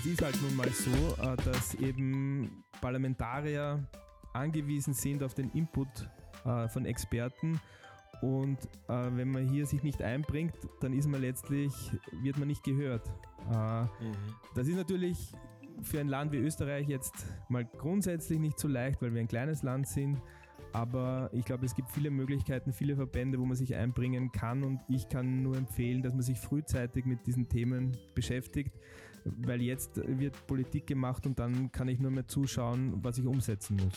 Es ist halt nun mal so, dass eben Parlamentarier angewiesen sind auf den Input von Experten und wenn man hier sich nicht einbringt, dann wird man nicht gehört. Das ist natürlich für ein Land wie Österreich jetzt mal grundsätzlich nicht so leicht, weil wir ein kleines Land sind. Aber ich glaube, es gibt viele Möglichkeiten, viele Verbände, wo man sich einbringen kann und ich kann nur empfehlen, dass man sich frühzeitig mit diesen Themen beschäftigt, weil jetzt wird Politik gemacht und dann kann ich nur mehr zuschauen, was ich umsetzen muss.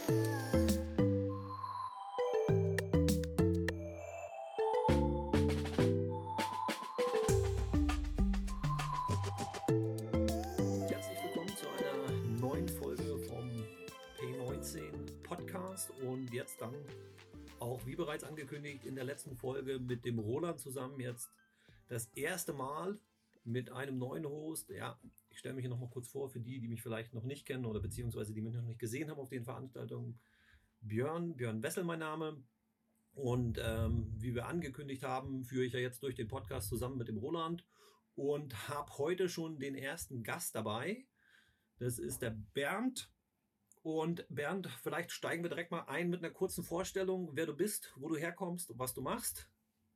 Und jetzt dann auch, wie bereits angekündigt, in der letzten Folge mit dem Roland zusammen jetzt das erste Mal mit einem neuen Host. Ja, ich stelle mich hier nochmal kurz vor für die mich vielleicht noch nicht kennen oder beziehungsweise die mich noch nicht gesehen haben auf den Veranstaltungen. Björn Wessel mein Name. Und wie wir angekündigt haben, führe ich ja jetzt durch den Podcast zusammen mit dem Roland und habe heute schon den ersten Gast dabei. Das ist der Bernd. Und Bernd, vielleicht steigen wir direkt mal ein mit einer kurzen Vorstellung, wer du bist, wo du herkommst und was du machst.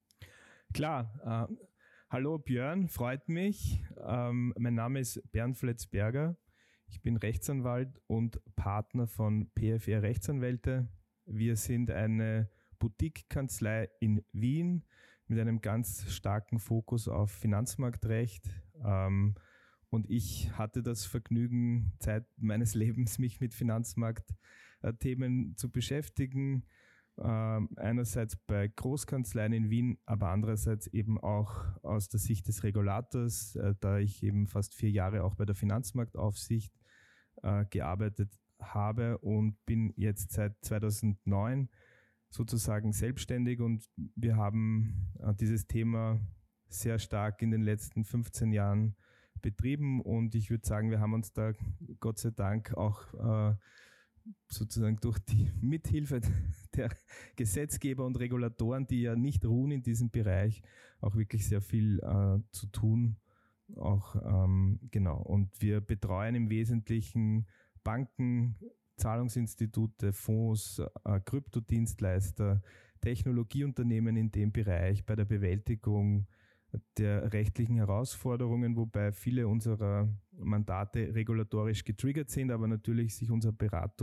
Klar, hallo Björn, freut mich. Mein Name ist Bernd Fletzberger. Ich bin Rechtsanwalt und Partner von PFR Rechtsanwälte. Wir sind eine Boutique-Kanzlei in Wien mit einem ganz starken Fokus auf Finanzmarktrecht. Und ich hatte das Vergnügen, Zeit meines Lebens mich mit Finanzmarktthemen zu beschäftigen. Einerseits bei Großkanzleien in Wien, aber andererseits eben auch aus der Sicht des Regulators, da ich eben fast 4 Jahre auch bei der Finanzmarktaufsicht gearbeitet habe und bin jetzt seit 2009 sozusagen selbstständig und wir haben dieses Thema sehr stark in den letzten 15 Jahren betrieben und ich würde sagen, wir haben uns da Gott sei Dank auch sozusagen durch die Mithilfe der Gesetzgeber und Regulatoren, die ja nicht ruhen in diesem Bereich, auch wirklich sehr viel zu tun. Auch genau. Und wir betreuen im Wesentlichen Banken, Zahlungsinstitute, Fonds, Kryptodienstleister, Technologieunternehmen in dem Bereich bei der Bewältigung der rechtlichen Herausforderungen, wobei viele unserer Mandate regulatorisch getriggert sind, aber natürlich sich unsere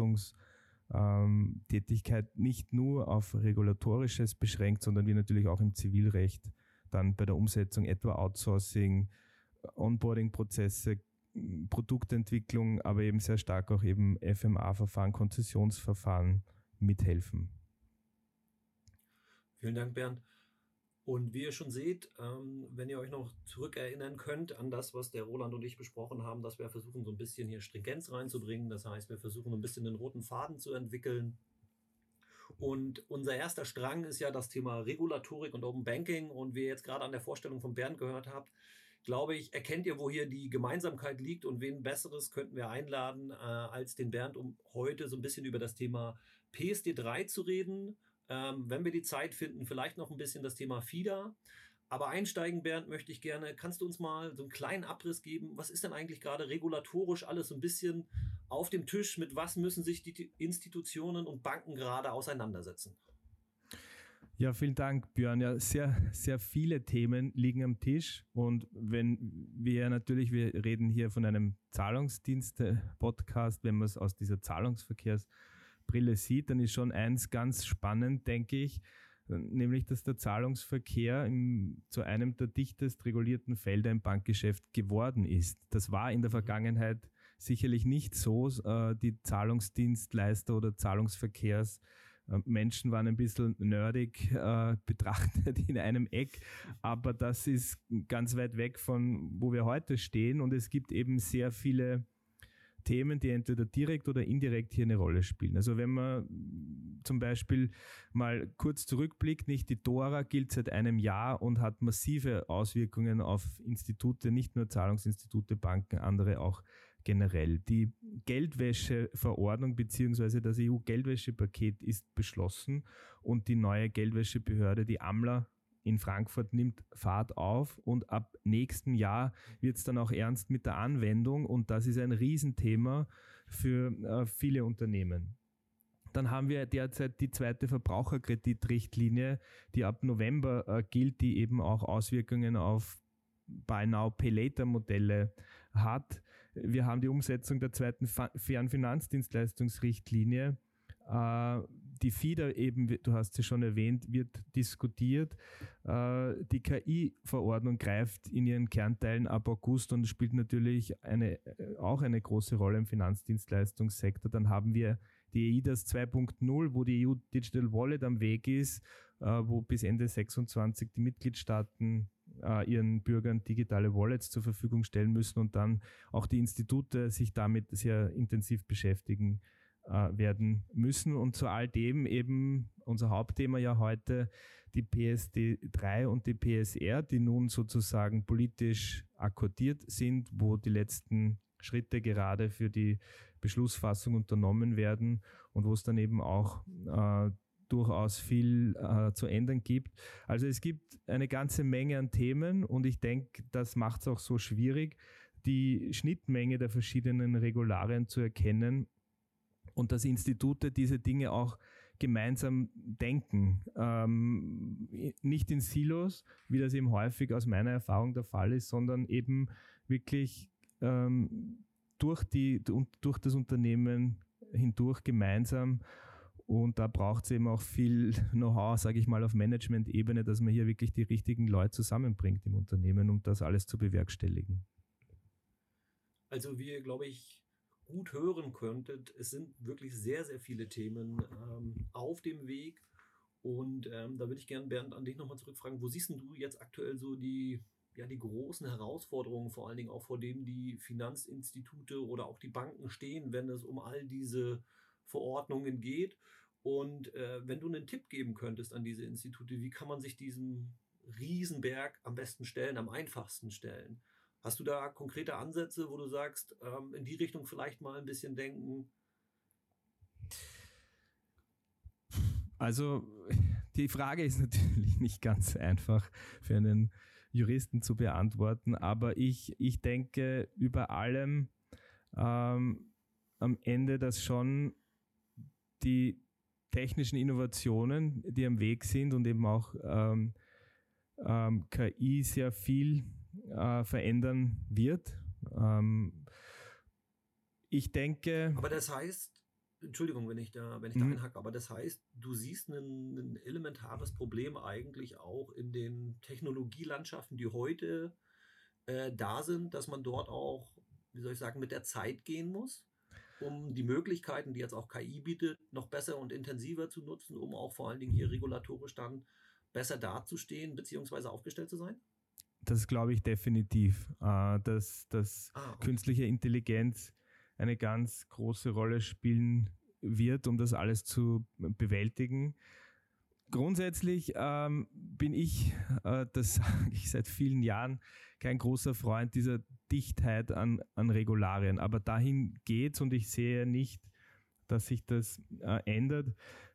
Beratungstätigkeit nicht nur auf Regulatorisches beschränkt, sondern wir natürlich auch im Zivilrecht dann bei der Umsetzung etwa Outsourcing, Onboarding-Prozesse, Produktentwicklung, aber eben sehr stark auch eben FMA-Verfahren, Konzessionsverfahren mithelfen. Vielen Dank, Bernd. Und wie ihr schon seht, wenn ihr euch noch zurückerinnern könnt an das, was der Roland und ich besprochen haben, dass wir versuchen, so ein bisschen hier Stringenz reinzubringen. Das heißt, wir versuchen ein bisschen den roten Faden zu entwickeln. Und unser erster Strang ist ja das Thema Regulatorik und Open Banking. Und wie ihr jetzt gerade an der Vorstellung von Bernd gehört habt, glaube ich, erkennt ihr, wo hier die Gemeinsamkeit liegt und wen Besseres könnten wir einladen als den Bernd, um heute so ein bisschen über das Thema PSD3 zu reden. Wenn wir die Zeit finden, vielleicht noch ein bisschen das Thema FIDA. Aber einsteigen, Bernd, möchte ich gerne, kannst du uns mal so einen kleinen Abriss geben? Was ist denn eigentlich gerade regulatorisch alles so ein bisschen auf dem Tisch? Mit was müssen sich die Institutionen und Banken gerade auseinandersetzen? Ja, vielen Dank, Björn. Ja, sehr, sehr viele Themen liegen am Tisch. Und wir reden hier von einem Zahlungsdienste-Podcast, wenn man es aus dieser Zahlungsverkehrsbrille sieht, dann ist schon eins ganz spannend, denke ich, nämlich, dass der Zahlungsverkehr zu einem der dichtest regulierten Felder im Bankgeschäft geworden ist. Das war in der Vergangenheit sicherlich nicht so. Die Zahlungsdienstleister oder Zahlungsverkehrsmenschen waren ein bisschen nerdig betrachtet in einem Eck, aber das ist ganz weit weg von, wo wir heute stehen und es gibt eben sehr viele Themen, die entweder direkt oder indirekt hier eine Rolle spielen. Also wenn man zum Beispiel mal kurz zurückblickt, nicht die DORA gilt seit einem Jahr und hat massive Auswirkungen auf Institute, nicht nur Zahlungsinstitute, Banken, andere auch generell. Die Geldwäscheverordnung bzw. das EU-Geldwäschepaket ist beschlossen und die neue Geldwäschebehörde, die AMLA, in Frankfurt nimmt Fahrt auf und ab nächsten Jahr wird es dann auch ernst mit der Anwendung und das ist ein Riesenthema für viele Unternehmen. Dann haben wir derzeit die zweite Verbraucherkreditrichtlinie, die ab November gilt, die eben auch Auswirkungen auf Buy Now, Pay Later Modelle hat. Wir haben die Umsetzung der zweiten fairen Finanzdienstleistungsrichtlinie. Die FIDA eben, du hast sie schon erwähnt, wird diskutiert. Die KI-Verordnung greift in ihren Kernteilen ab August und spielt natürlich auch eine große Rolle im Finanzdienstleistungssektor. Dann haben wir die eIDAS 2.0, wo die EU Digital Wallet am Weg ist, wo bis Ende 2026 die Mitgliedstaaten ihren Bürgern digitale Wallets zur Verfügung stellen müssen und dann auch die Institute sich damit sehr intensiv beschäftigen werden müssen. Und zu all dem eben unser Hauptthema ja heute, die PSD3 und die PSR, die nun sozusagen politisch akkordiert sind, wo die letzten Schritte gerade für die Beschlussfassung unternommen werden und wo es dann eben auch durchaus viel zu ändern gibt. Also es gibt eine ganze Menge an Themen und ich denke, das macht es auch so schwierig, die Schnittmenge der verschiedenen Regularien zu erkennen und dass Institute diese Dinge auch gemeinsam denken. Nicht in Silos, wie das eben häufig aus meiner Erfahrung der Fall ist, sondern eben wirklich durch das Unternehmen hindurch gemeinsam. Und da braucht es eben auch viel Know-how, sage ich mal, auf Management-Ebene, dass man hier wirklich die richtigen Leute zusammenbringt im Unternehmen, um das alles zu bewerkstelligen. Also wie ihr, glaube ich, gut hören könntet, es sind wirklich sehr, sehr viele Themen auf dem Weg. Und da würde ich gerne, Bernd, an dich nochmal zurückfragen, wo siehst du jetzt aktuell so die großen Herausforderungen, vor allen Dingen auch vor denen die Finanzinstitute oder auch die Banken stehen, wenn es um all diese Verordnungen geht? Und wenn du einen Tipp geben könntest an diese Institute, wie kann man sich diesem Riesenberg am besten stellen, am einfachsten stellen? Hast du da konkrete Ansätze, wo du sagst, in die Richtung vielleicht mal ein bisschen denken? Also die Frage ist natürlich nicht ganz einfach für einen Juristen zu beantworten, aber ich denke über allem am Ende, dass schon die technischen Innovationen, die am Weg sind und eben auch KI sehr viel verändern wird. Ich denke... Aber das heißt, Entschuldigung, wenn ich da einhacke, aber das heißt, du siehst ein elementares Problem eigentlich auch in den Technologielandschaften, die heute da sind, dass man dort auch, wie soll ich sagen, mit der Zeit gehen muss, um die Möglichkeiten, die jetzt auch KI bietet, noch besser und intensiver zu nutzen, um auch vor allen Dingen hier regulatorisch dann besser dazustehen bzw. aufgestellt zu sein? Das glaube ich definitiv, dass künstliche Intelligenz eine ganz große Rolle spielen wird, um das alles zu bewältigen. Grundsätzlich bin ich, das sage ich seit vielen Jahren, kein großer Freund dieser Dichtheit an Regularien. Aber dahin geht's und ich sehe nicht, dass sich das ändert.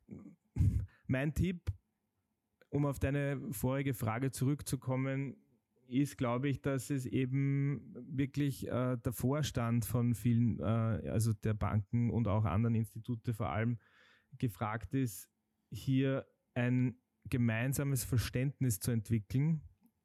Mein Tipp, um auf deine vorige Frage zurückzukommen, ist, glaube ich, dass es eben wirklich der Vorstand von vielen, also der Banken und auch anderen Institute vor allem, gefragt ist, hier ein gemeinsames Verständnis zu entwickeln,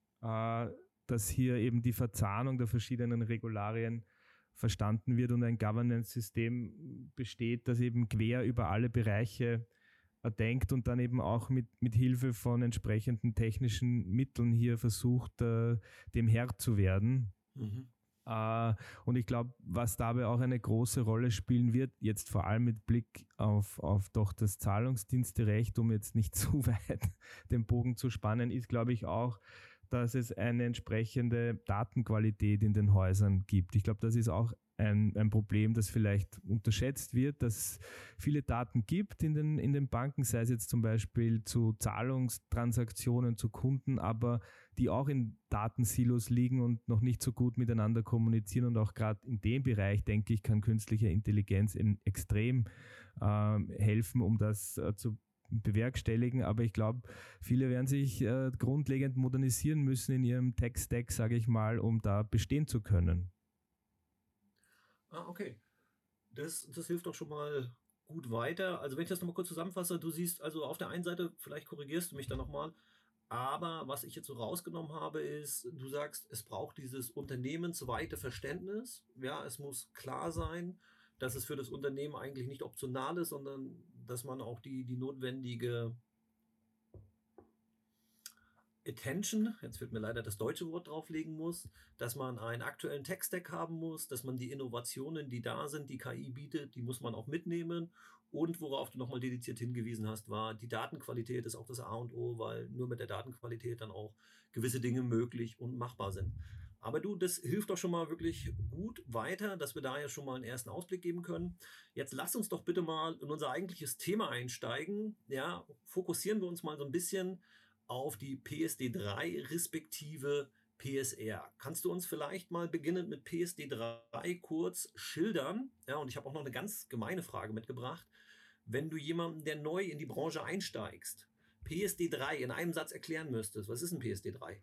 dass hier eben die Verzahnung der verschiedenen Regularien verstanden wird und ein Governance-System besteht, das eben quer über alle Bereiche denkt und dann eben auch mit Hilfe von entsprechenden technischen Mitteln hier versucht, dem Herr zu werden. Mhm. Und ich glaube, was dabei auch eine große Rolle spielen wird, jetzt vor allem mit Blick auf doch das Zahlungsdiensterecht, um jetzt nicht zu weit den Bogen zu spannen, ist, glaube ich, auch, dass es eine entsprechende Datenqualität in den Häusern gibt. Ich glaube, das ist auch ein Problem, das vielleicht unterschätzt wird, dass es viele Daten gibt in den Banken, sei es jetzt zum Beispiel zu Zahlungstransaktionen zu Kunden, aber die auch in Datensilos liegen und noch nicht so gut miteinander kommunizieren. Und auch gerade in dem Bereich, denke ich, kann künstliche Intelligenz extrem helfen, um das zu bewerkstelligen, aber ich glaube, viele werden sich grundlegend modernisieren müssen in ihrem Tech-Stack, sage ich mal, um da bestehen zu können. Okay. Das hilft doch schon mal gut weiter. Also wenn ich das nochmal kurz zusammenfasse, du siehst also auf der einen Seite, vielleicht korrigierst du mich da nochmal, aber was ich jetzt so rausgenommen habe, ist, du sagst, es braucht dieses unternehmensweite Verständnis. Ja, es muss klar sein, dass es für das Unternehmen eigentlich nicht optional ist, sondern dass man auch die notwendige Attention, jetzt fällt mir leider das deutsche Wort drauflegen muss, dass man einen aktuellen Tech-Stack haben muss, dass man die Innovationen, die da sind, die KI bietet, die muss man auch mitnehmen. Und worauf du nochmal dediziert hingewiesen hast, war, die Datenqualität ist auch das A und O, weil nur mit der Datenqualität dann auch gewisse Dinge möglich und machbar sind. Aber du, das hilft doch schon mal wirklich gut weiter, dass wir da ja schon mal einen ersten Ausblick geben können. Jetzt lass uns doch bitte mal in unser eigentliches Thema einsteigen. Ja, fokussieren wir uns mal so ein bisschen auf die PSD3 respektive PSR. Kannst du uns vielleicht mal beginnend mit PSD3 kurz schildern? Ja, und ich habe auch noch eine ganz gemeine Frage mitgebracht. Wenn du jemanden, der neu in die Branche einsteigst, PSD3 in einem Satz erklären müsstest, was ist ein PSD3?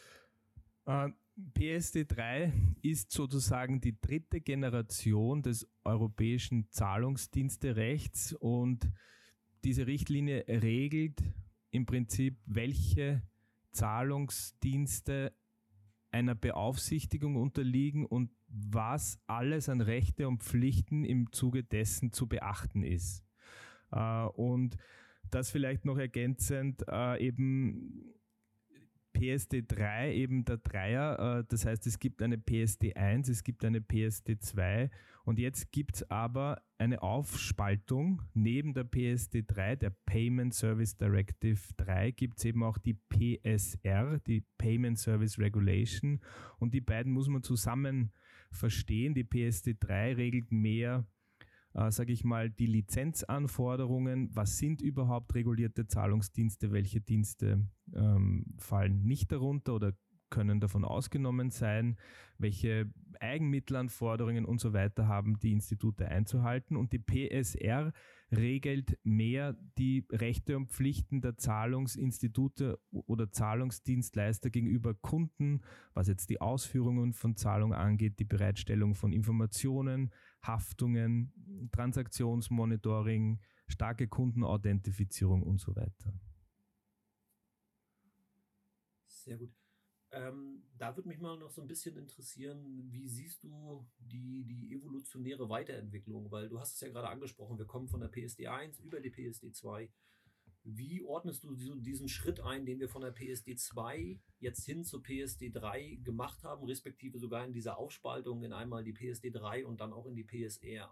PSD3 ist sozusagen die dritte Generation des europäischen Zahlungsdiensterechts und diese Richtlinie regelt im Prinzip, welche Zahlungsdienste einer Beaufsichtigung unterliegen und was alles an Rechte und Pflichten im Zuge dessen zu beachten ist. Und das vielleicht noch ergänzend eben PSD3, eben der Dreier, das heißt, es gibt eine PSD1, es gibt eine PSD2 und jetzt gibt es aber eine Aufspaltung. Neben der PSD3, der Payment Service Directive 3, gibt es eben auch die PSR, die Payment Service Regulation und die beiden muss man zusammen verstehen. Die PSD3 regelt mehr, sage ich mal, die Lizenzanforderungen, was sind überhaupt regulierte Zahlungsdienste, welche Dienste fallen nicht darunter oder können davon ausgenommen sein, welche Eigenmittelanforderungen und so weiter haben die Institute einzuhalten. Und die PSR regelt mehr die Rechte und Pflichten der Zahlungsinstitute oder Zahlungsdienstleister gegenüber Kunden, was jetzt die Ausführungen von Zahlungen angeht, die Bereitstellung von Informationen, Haftungen, Transaktionsmonitoring, starke Kundenauthentifizierung und so weiter. Sehr gut. Da würde mich mal noch so ein bisschen interessieren, wie siehst du die evolutionäre Weiterentwicklung? Weil du hast es ja gerade angesprochen, wir kommen von der PSD1 über die PSD2. Wie ordnest du diesen Schritt ein, den wir von der PSD2 jetzt hin zur PSD3 gemacht haben, respektive sogar in dieser Aufspaltung in einmal die PSD3 und dann auch in die PSR?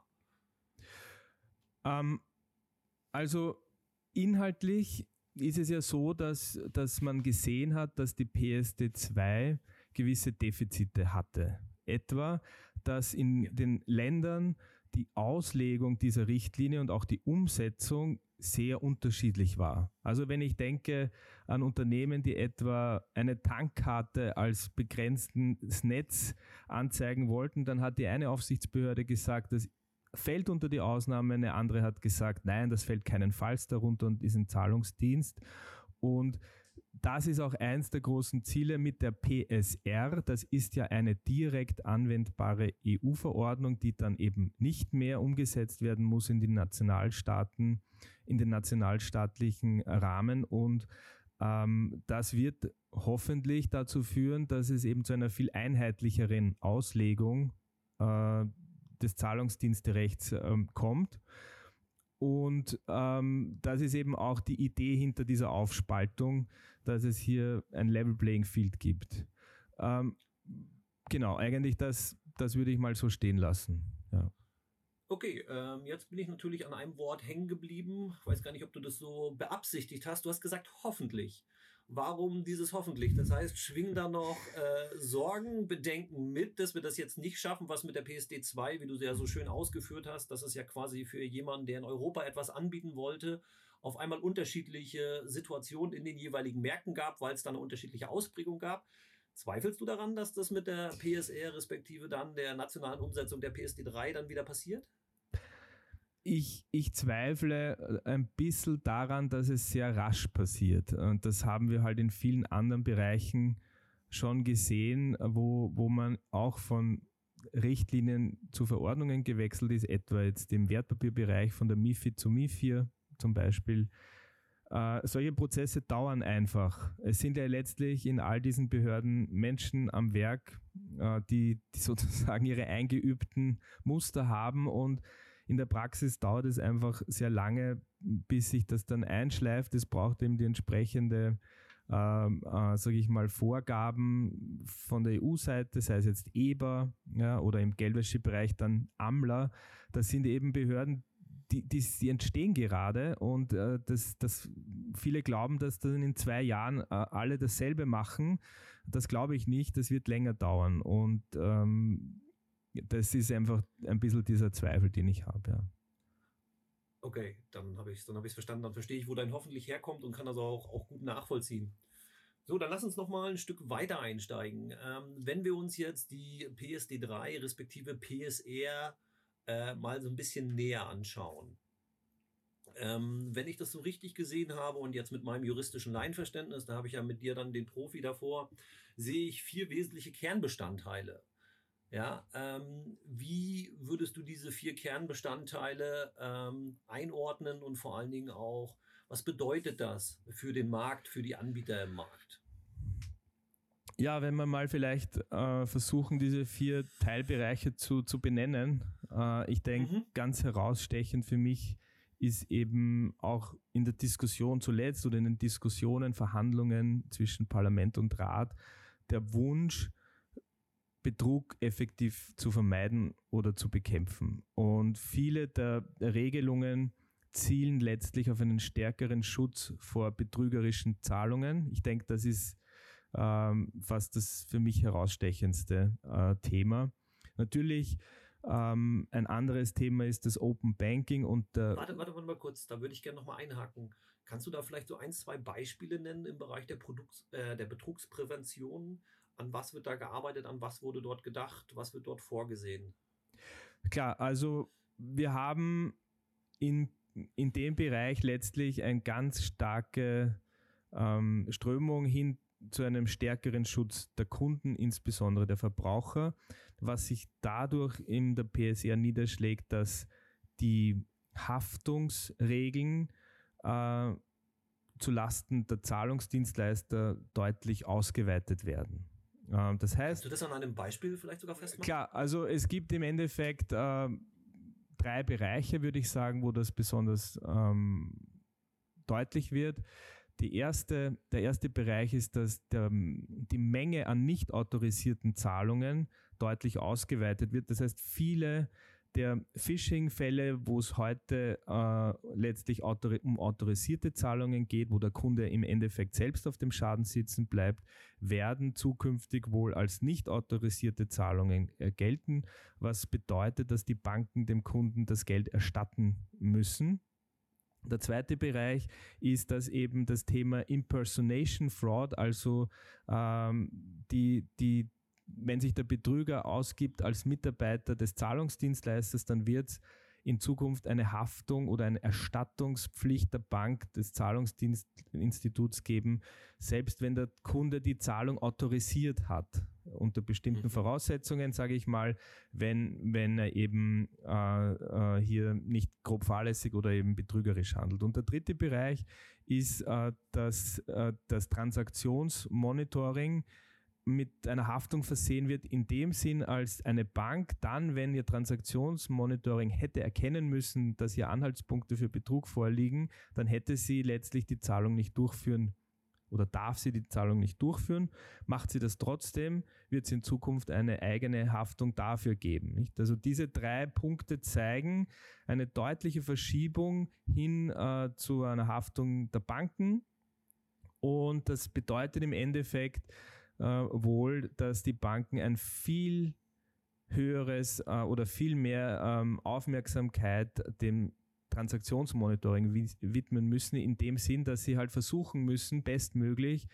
Also inhaltlich ist es ja so, dass man gesehen hat, dass die PSD2 gewisse Defizite hatte. Etwa, dass in den Ländern die Auslegung dieser Richtlinie und auch die Umsetzung sehr unterschiedlich war. Also wenn ich denke an Unternehmen, die etwa eine Tankkarte als begrenztes Netz anzeigen wollten, dann hat die eine Aufsichtsbehörde gesagt, das fällt unter die Ausnahme, eine andere hat gesagt, nein, das fällt keinenfalls darunter und ist ein Zahlungsdienst. Und das ist auch eins der großen Ziele mit der PSR. Das ist ja eine direkt anwendbare EU-Verordnung, die dann eben nicht mehr umgesetzt werden muss in den Nationalstaaten, in den nationalstaatlichen Rahmen. Und das wird hoffentlich dazu führen, dass es eben zu einer viel einheitlicheren Auslegung des Zahlungsdiensterechts kommt. Und das ist eben auch die Idee hinter dieser Aufspaltung, dass es hier ein Level Playing Field gibt. Genau, eigentlich das würde ich mal so stehen lassen. Ja. Okay, jetzt bin ich natürlich an einem Wort hängen geblieben. Ich weiß gar nicht, ob du das so beabsichtigt hast. Du hast gesagt, hoffentlich. Warum dieses hoffentlich? Das heißt, schwingen da noch Sorgen, Bedenken mit, dass wir das jetzt nicht schaffen, was mit der PSD2, wie du sie ja so schön ausgeführt hast, dass es ja quasi für jemanden, der in Europa etwas anbieten wollte, auf einmal unterschiedliche Situationen in den jeweiligen Märkten gab, weil es da eine unterschiedliche Ausprägung gab. Zweifelst du daran, dass das mit der PSR respektive dann der nationalen Umsetzung der PSD3 dann wieder passiert? Ich zweifle ein bisschen daran, dass es sehr rasch passiert. Und das haben wir halt in vielen anderen Bereichen schon gesehen, wo man auch von Richtlinien zu Verordnungen gewechselt ist, etwa jetzt im Wertpapierbereich von der MiFID zu MiFIR zum Beispiel. Solche Prozesse dauern einfach. Es sind ja letztlich in all diesen Behörden Menschen am Werk, die sozusagen ihre eingeübten Muster haben, und in der Praxis dauert es einfach sehr lange, bis sich das dann einschleift. Es braucht eben die entsprechende, sage ich mal, Vorgaben von der EU-Seite, sei es jetzt EBA, ja, oder im Geldwäschebereich dann AMLA. Das sind eben Behörden, die entstehen gerade, und das viele glauben, dass dann in 2 Jahren alle dasselbe machen. Das glaube ich nicht, das wird länger dauern, und das ist einfach ein bisschen dieser Zweifel, den ich habe. Ja. Okay, dann habe ich es verstanden, dann verstehe ich, wo dein hoffentlich herkommt und kann das auch gut nachvollziehen. So, dann lass uns noch mal ein Stück weiter einsteigen. Wenn wir uns jetzt die PSD3 respektive PSR mal so ein bisschen näher anschauen. Wenn ich das so richtig gesehen habe und jetzt mit meinem juristischen Laienverständnis, da habe ich ja mit dir dann den Profi davor, sehe ich 4 wesentliche Kernbestandteile. Ja, wie würdest du diese 4 Kernbestandteile einordnen, und vor allen Dingen auch, was bedeutet das für den Markt, für die Anbieter im Markt? Ja, wenn wir mal vielleicht versuchen, diese 4 Teilbereiche zu benennen. Ich denke, ganz herausstechend für mich ist eben auch in der Diskussion zuletzt oder in den Diskussionen, Verhandlungen zwischen Parlament und Rat der Wunsch, Betrug effektiv zu vermeiden oder zu bekämpfen. Und viele der Regelungen zielen letztlich auf einen stärkeren Schutz vor betrügerischen Zahlungen. Ich denke, das ist fast das für mich herausstechendste Thema. Natürlich ein anderes Thema ist das Open Banking und Warte mal kurz, da würde ich gerne nochmal einhaken. Kannst du da vielleicht so 1, 2 Beispiele nennen im Bereich der Betrugsprävention? An was wird da gearbeitet, an was wurde dort gedacht, was wird dort vorgesehen? Klar, also wir haben in dem Bereich letztlich eine ganz starke Strömung hin zu einem stärkeren Schutz der Kunden, insbesondere der Verbraucher, was sich dadurch in der PSR niederschlägt, dass die Haftungsregeln zu Lasten der Zahlungsdienstleister deutlich ausgeweitet werden. Das heißt, kannst du das an einem Beispiel vielleicht sogar festmachen? Klar, also es gibt im Endeffekt 3 Bereiche, würde ich sagen, wo das besonders deutlich wird. Der erste Bereich ist, dass die Menge an nicht autorisierten Zahlungen deutlich ausgeweitet wird. Das heißt, viele der Phishing-Fälle, wo es heute letztlich um autorisierte Zahlungen geht, wo der Kunde im Endeffekt selbst auf dem Schaden sitzen bleibt, werden zukünftig wohl als nicht autorisierte Zahlungen gelten, was bedeutet, dass die Banken dem Kunden das Geld erstatten müssen. Der zweite Bereich ist, dass eben das Thema Impersonation Fraud, also wenn sich der Betrüger ausgibt als Mitarbeiter des Zahlungsdienstleisters, dann wird es in Zukunft eine Haftung oder eine Erstattungspflicht der Bank, des Zahlungsdienstinstituts geben, selbst wenn der Kunde die Zahlung autorisiert hat. Unter bestimmten Voraussetzungen, sage ich mal, wenn er eben hier nicht grob fahrlässig oder eben betrügerisch handelt. Und der dritte Bereich ist das Transaktionsmonitoring mit einer Haftung versehen wird, in dem Sinn, als eine Bank dann, wenn ihr Transaktionsmonitoring hätte erkennen müssen, dass hier Anhaltspunkte für Betrug vorliegen, dann hätte sie letztlich die Zahlung nicht durchführen oder darf sie die Zahlung nicht durchführen. Macht sie das trotzdem, wird es in Zukunft eine eigene Haftung dafür geben. Nicht? Also diese 3 Punkte zeigen eine deutliche Verschiebung hin zu einer Haftung der Banken, und das bedeutet im Endeffekt wohl, dass die Banken ein viel höheres oder viel mehr Aufmerksamkeit dem Transaktionsmonitoring widmen müssen, in dem Sinn, dass sie halt versuchen müssen, bestmöglich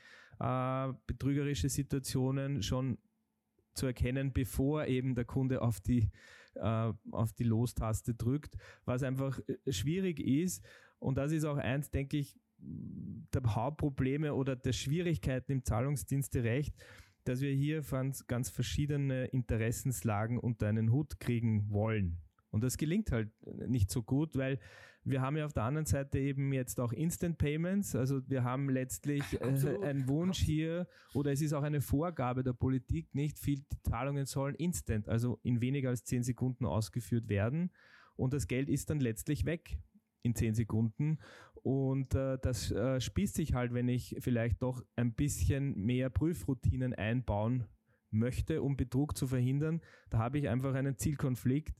betrügerische Situationen schon zu erkennen, bevor eben der Kunde auf die auf die Lostaste drückt, was einfach schwierig ist. Und das ist auch eins, denke ich, der Hauptprobleme oder der Schwierigkeiten im Zahlungsdiensterecht, dass wir hier ganz verschiedene Interessenslagen unter einen Hut kriegen wollen. Und das gelingt halt nicht so gut, weil wir haben ja auf der anderen Seite eben jetzt auch Instant Payments, also wir haben letztlich einen Wunsch hier, oder es ist auch eine Vorgabe der Politik, nicht viele Zahlungen sollen instant, also in weniger als 10 Sekunden ausgeführt werden, und das Geld ist dann letztlich weg in 10 Sekunden, und das spießt sich halt, wenn ich vielleicht doch ein bisschen mehr Prüfroutinen einbauen möchte, um Betrug zu verhindern. Da habe ich einfach einen Zielkonflikt,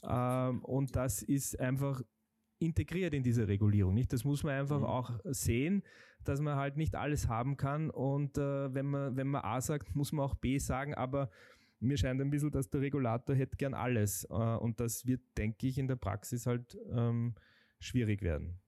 und das ist einfach integriert in diese Regulierung. Nicht? Das muss man einfach auch sehen, dass man halt nicht alles haben kann, und wenn man A sagt, muss man auch B sagen, aber mir scheint ein bisschen, dass der Regulator hätte gern alles, und das wird, denke ich, in der Praxis halt schwierig werden.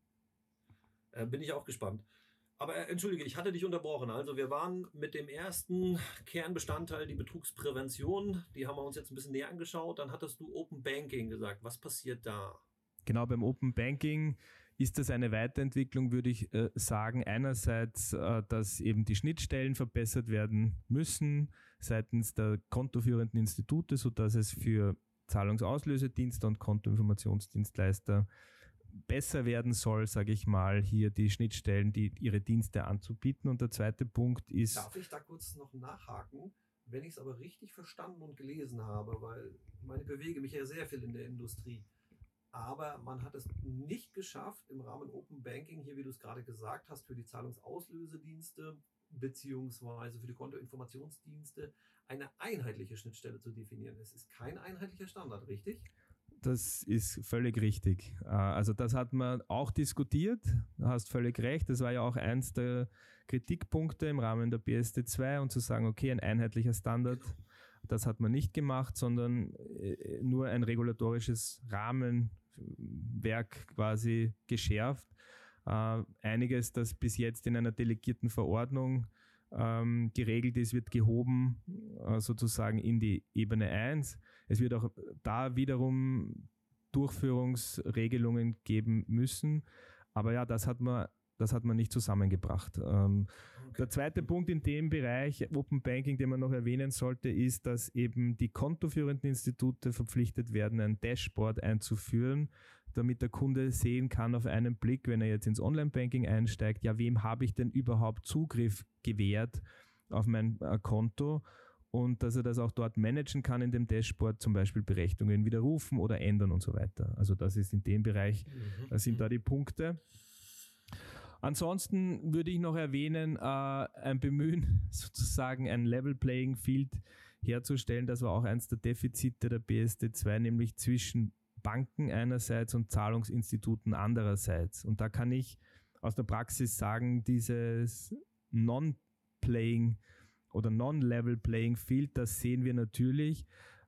Bin ich auch gespannt. Aber entschuldige, ich hatte dich unterbrochen. Also wir waren mit dem ersten Kernbestandteil, die Betrugsprävention, die haben wir uns jetzt ein bisschen näher angeschaut. Dann hattest du Open Banking gesagt. Was passiert da? Genau, beim Open Banking ist das eine Weiterentwicklung, würde ich sagen. Einerseits, dass eben die Schnittstellen verbessert werden müssen seitens der kontoführenden Institute, sodass es für Zahlungsauslösedienste und Kontoinformationsdienstleister besser werden soll, sage ich mal, hier die Schnittstellen, die ihre Dienste anzubieten. Und der zweite Punkt ist... Darf ich da kurz noch nachhaken? Wenn ich es aber richtig verstanden und gelesen habe, weil ich bewege mich ja sehr viel in der Industrie, aber man hat es nicht geschafft, im Rahmen Open Banking, hier wie du es gerade gesagt hast, für die Zahlungsauslösedienste beziehungsweise für die Kontoinformationsdienste eine einheitliche Schnittstelle zu definieren. Es ist kein einheitlicher Standard, richtig? Das ist völlig richtig. Also das hat man auch diskutiert, du hast völlig recht. Das war ja auch eins der Kritikpunkte im Rahmen der PSD2, und zu sagen, okay, ein einheitlicher Standard, das hat man nicht gemacht, sondern nur ein regulatorisches Rahmenwerk quasi geschärft. Einiges, das bis jetzt in einer delegierten Verordnung geregelt ist, wird gehoben sozusagen in die Ebene 1. Es wird auch da wiederum Durchführungsregelungen geben müssen. Aber ja, das hat man nicht zusammengebracht. Der zweite Punkt in dem Bereich Open Banking, den man noch erwähnen sollte, ist, dass eben die kontoführenden Institute verpflichtet werden, ein Dashboard einzuführen, damit der Kunde sehen kann auf einen Blick, wenn er jetzt ins Online-Banking einsteigt, ja, wem habe ich denn überhaupt Zugriff gewährt auf mein Konto, und dass er das auch dort managen kann in dem Dashboard, zum Beispiel Berechnungen widerrufen oder ändern und so weiter. Also das ist in dem Bereich, sind da die Punkte. Ansonsten würde ich noch erwähnen, ein Bemühen, sozusagen ein Level Playing Field herzustellen. Das war auch eins der Defizite der PSD2, nämlich zwischen Banken einerseits und Zahlungsinstituten andererseits. Und da kann ich aus der Praxis sagen, dieses Non-Playing oder Non-Level Playing Field, das sehen wir natürlich.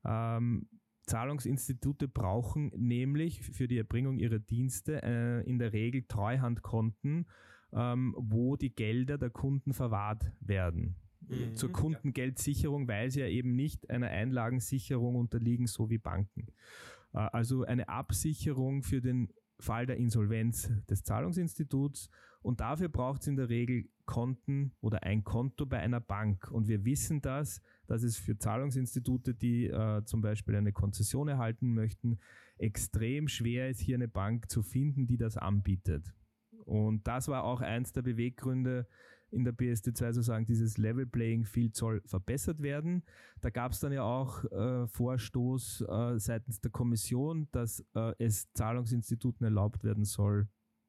Zahlungsinstitute brauchen nämlich für die Erbringung ihrer Dienste in der Regel Treuhandkonten, wo die Gelder der Kunden verwahrt werden. Zur Kundengeldsicherung, weil sie ja eben nicht einer Einlagensicherung unterliegen, so wie Banken. Also eine Absicherung für den Fall der Insolvenz des Zahlungsinstituts, und dafür braucht es in der Regel Konten oder ein Konto bei einer Bank. Und wir wissen dass es für Zahlungsinstitute, die zum Beispiel eine Konzession erhalten möchten, extrem schwer ist, hier eine Bank zu finden, die das anbietet. Und das war auch eins der Beweggründe in der PSD2, sozusagen, dieses Level Playing Field soll verbessert werden. Da gab es dann ja auch Vorstoß seitens der Kommission, dass es Zahlungsinstituten erlaubt werden soll,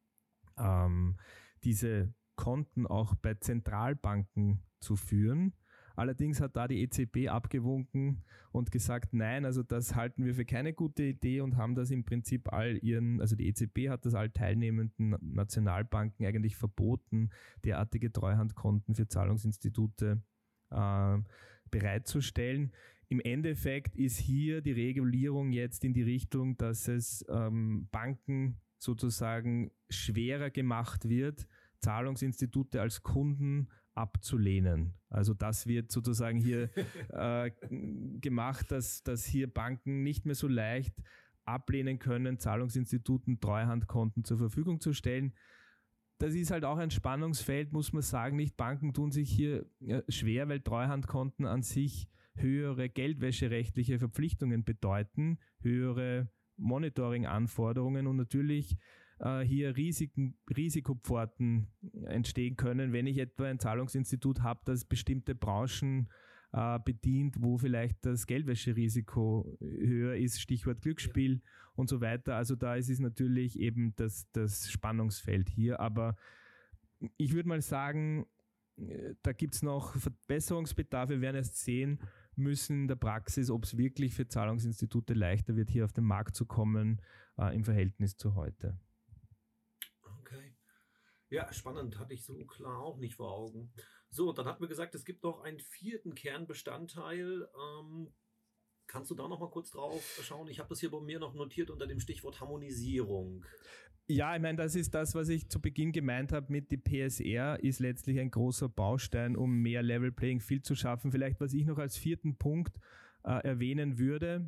diese Konten auch bei Zentralbanken zu führen. Allerdings hat da die EZB abgewunken und gesagt, nein, also das halten wir für keine gute Idee, und haben das im Prinzip also die EZB hat das all teilnehmenden Nationalbanken eigentlich verboten, derartige Treuhandkonten für Zahlungsinstitute bereitzustellen. Im Endeffekt ist hier die Regulierung jetzt in die Richtung, dass es Banken sozusagen schwerer gemacht wird, Zahlungsinstitute als Kunden abzulehnen. Also das wird sozusagen hier gemacht, dass hier Banken nicht mehr so leicht ablehnen können, Zahlungsinstituten Treuhandkonten zur Verfügung zu stellen. Das ist halt auch ein Spannungsfeld, muss man sagen. Nicht Banken tun sich hier schwer, weil Treuhandkonten an sich höhere geldwäscherechtliche Verpflichtungen bedeuten, höhere Monitoring-Anforderungen und natürlich hier Risikopforten entstehen können, wenn ich etwa ein Zahlungsinstitut habe, das bestimmte Branchen bedient, wo vielleicht das Geldwäscherisiko höher ist, Stichwort Glücksspiel und so weiter. Also da ist es natürlich eben das Spannungsfeld hier. Aber ich würde mal sagen, da gibt es noch Verbesserungsbedarf. Wir werden erst sehen müssen in der Praxis, ob es wirklich für Zahlungsinstitute leichter wird, hier auf den Markt zu kommen im Verhältnis zu heute. Okay. Ja, spannend, hatte ich so klar auch nicht vor Augen. So, dann hatten wir gesagt, es gibt noch einen 4. Kernbestandteil. Kannst du da noch mal kurz drauf schauen? Ich habe das hier bei mir noch notiert unter dem Stichwort Harmonisierung. Ja, ich meine, das ist das, was ich zu Beginn gemeint habe mit die PSR, ist letztlich ein großer Baustein, um mehr Level Playing Field zu schaffen. Vielleicht, was ich noch als 4. Punkt erwähnen würde,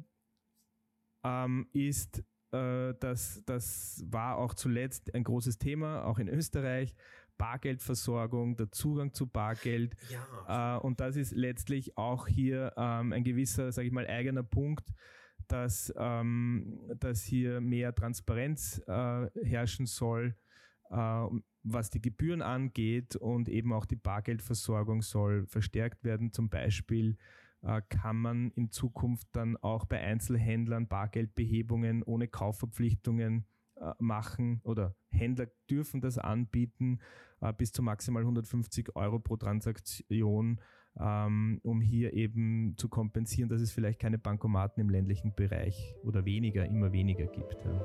ist, das war auch zuletzt ein großes Thema, auch in Österreich, Bargeldversorgung, der Zugang zu Bargeld. Ja. Und das ist letztlich auch hier ein gewisser, sage ich mal, eigener Punkt, dass hier mehr Transparenz herrschen soll, was die Gebühren angeht, und eben auch die Bargeldversorgung soll verstärkt werden. Zum Beispiel kann man in Zukunft dann auch bei Einzelhändlern Bargeldbehebungen ohne Kaufverpflichtungen machen, oder Händler dürfen das anbieten, bis zu maximal 150 € pro Transaktion, um hier eben zu kompensieren, dass es vielleicht keine Bankomaten im ländlichen Bereich oder immer weniger gibt. Ja.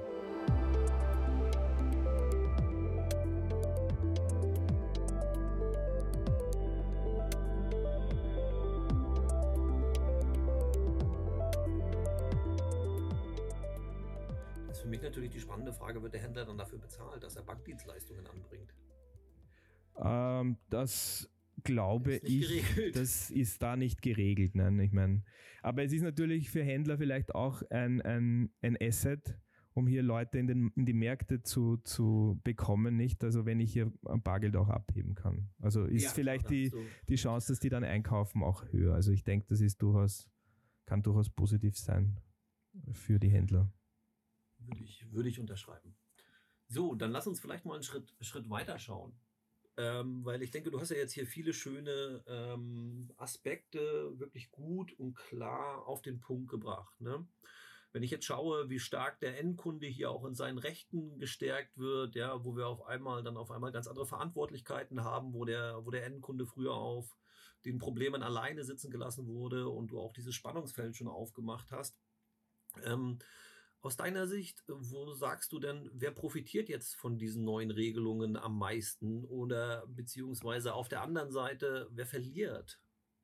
Das ist für mich natürlich die spannende Frage, wird der Händler dann dafür bezahlt, dass er Bankdienstleistungen anbringt? Das glaube ich, geregelt. Das ist da nicht geregelt. Nein, ich meine, aber es ist natürlich für Händler vielleicht auch ein Asset, um hier Leute in die Märkte zu bekommen, nicht? Also wenn ich hier Bargeld auch abheben kann. Also ist vielleicht die Chance, dass die dann einkaufen, auch höher. Also ich denke, das ist kann durchaus positiv sein für die Händler. Würde ich unterschreiben. So, dann lass uns vielleicht mal einen Schritt weiter schauen. Weil ich denke, du hast ja jetzt hier viele schöne Aspekte wirklich gut und klar auf den Punkt gebracht. Ne? Wenn ich jetzt schaue, wie stark der Endkunde hier auch in seinen Rechten gestärkt wird, ja, wo wir auf einmal ganz andere Verantwortlichkeiten haben, wo der Endkunde früher auf den Problemen alleine sitzen gelassen wurde und du auch dieses Spannungsfeld schon aufgemacht hast. Aus deiner Sicht, wo sagst du denn, wer profitiert jetzt von diesen neuen Regelungen am meisten, oder beziehungsweise auf der anderen Seite, wer verliert?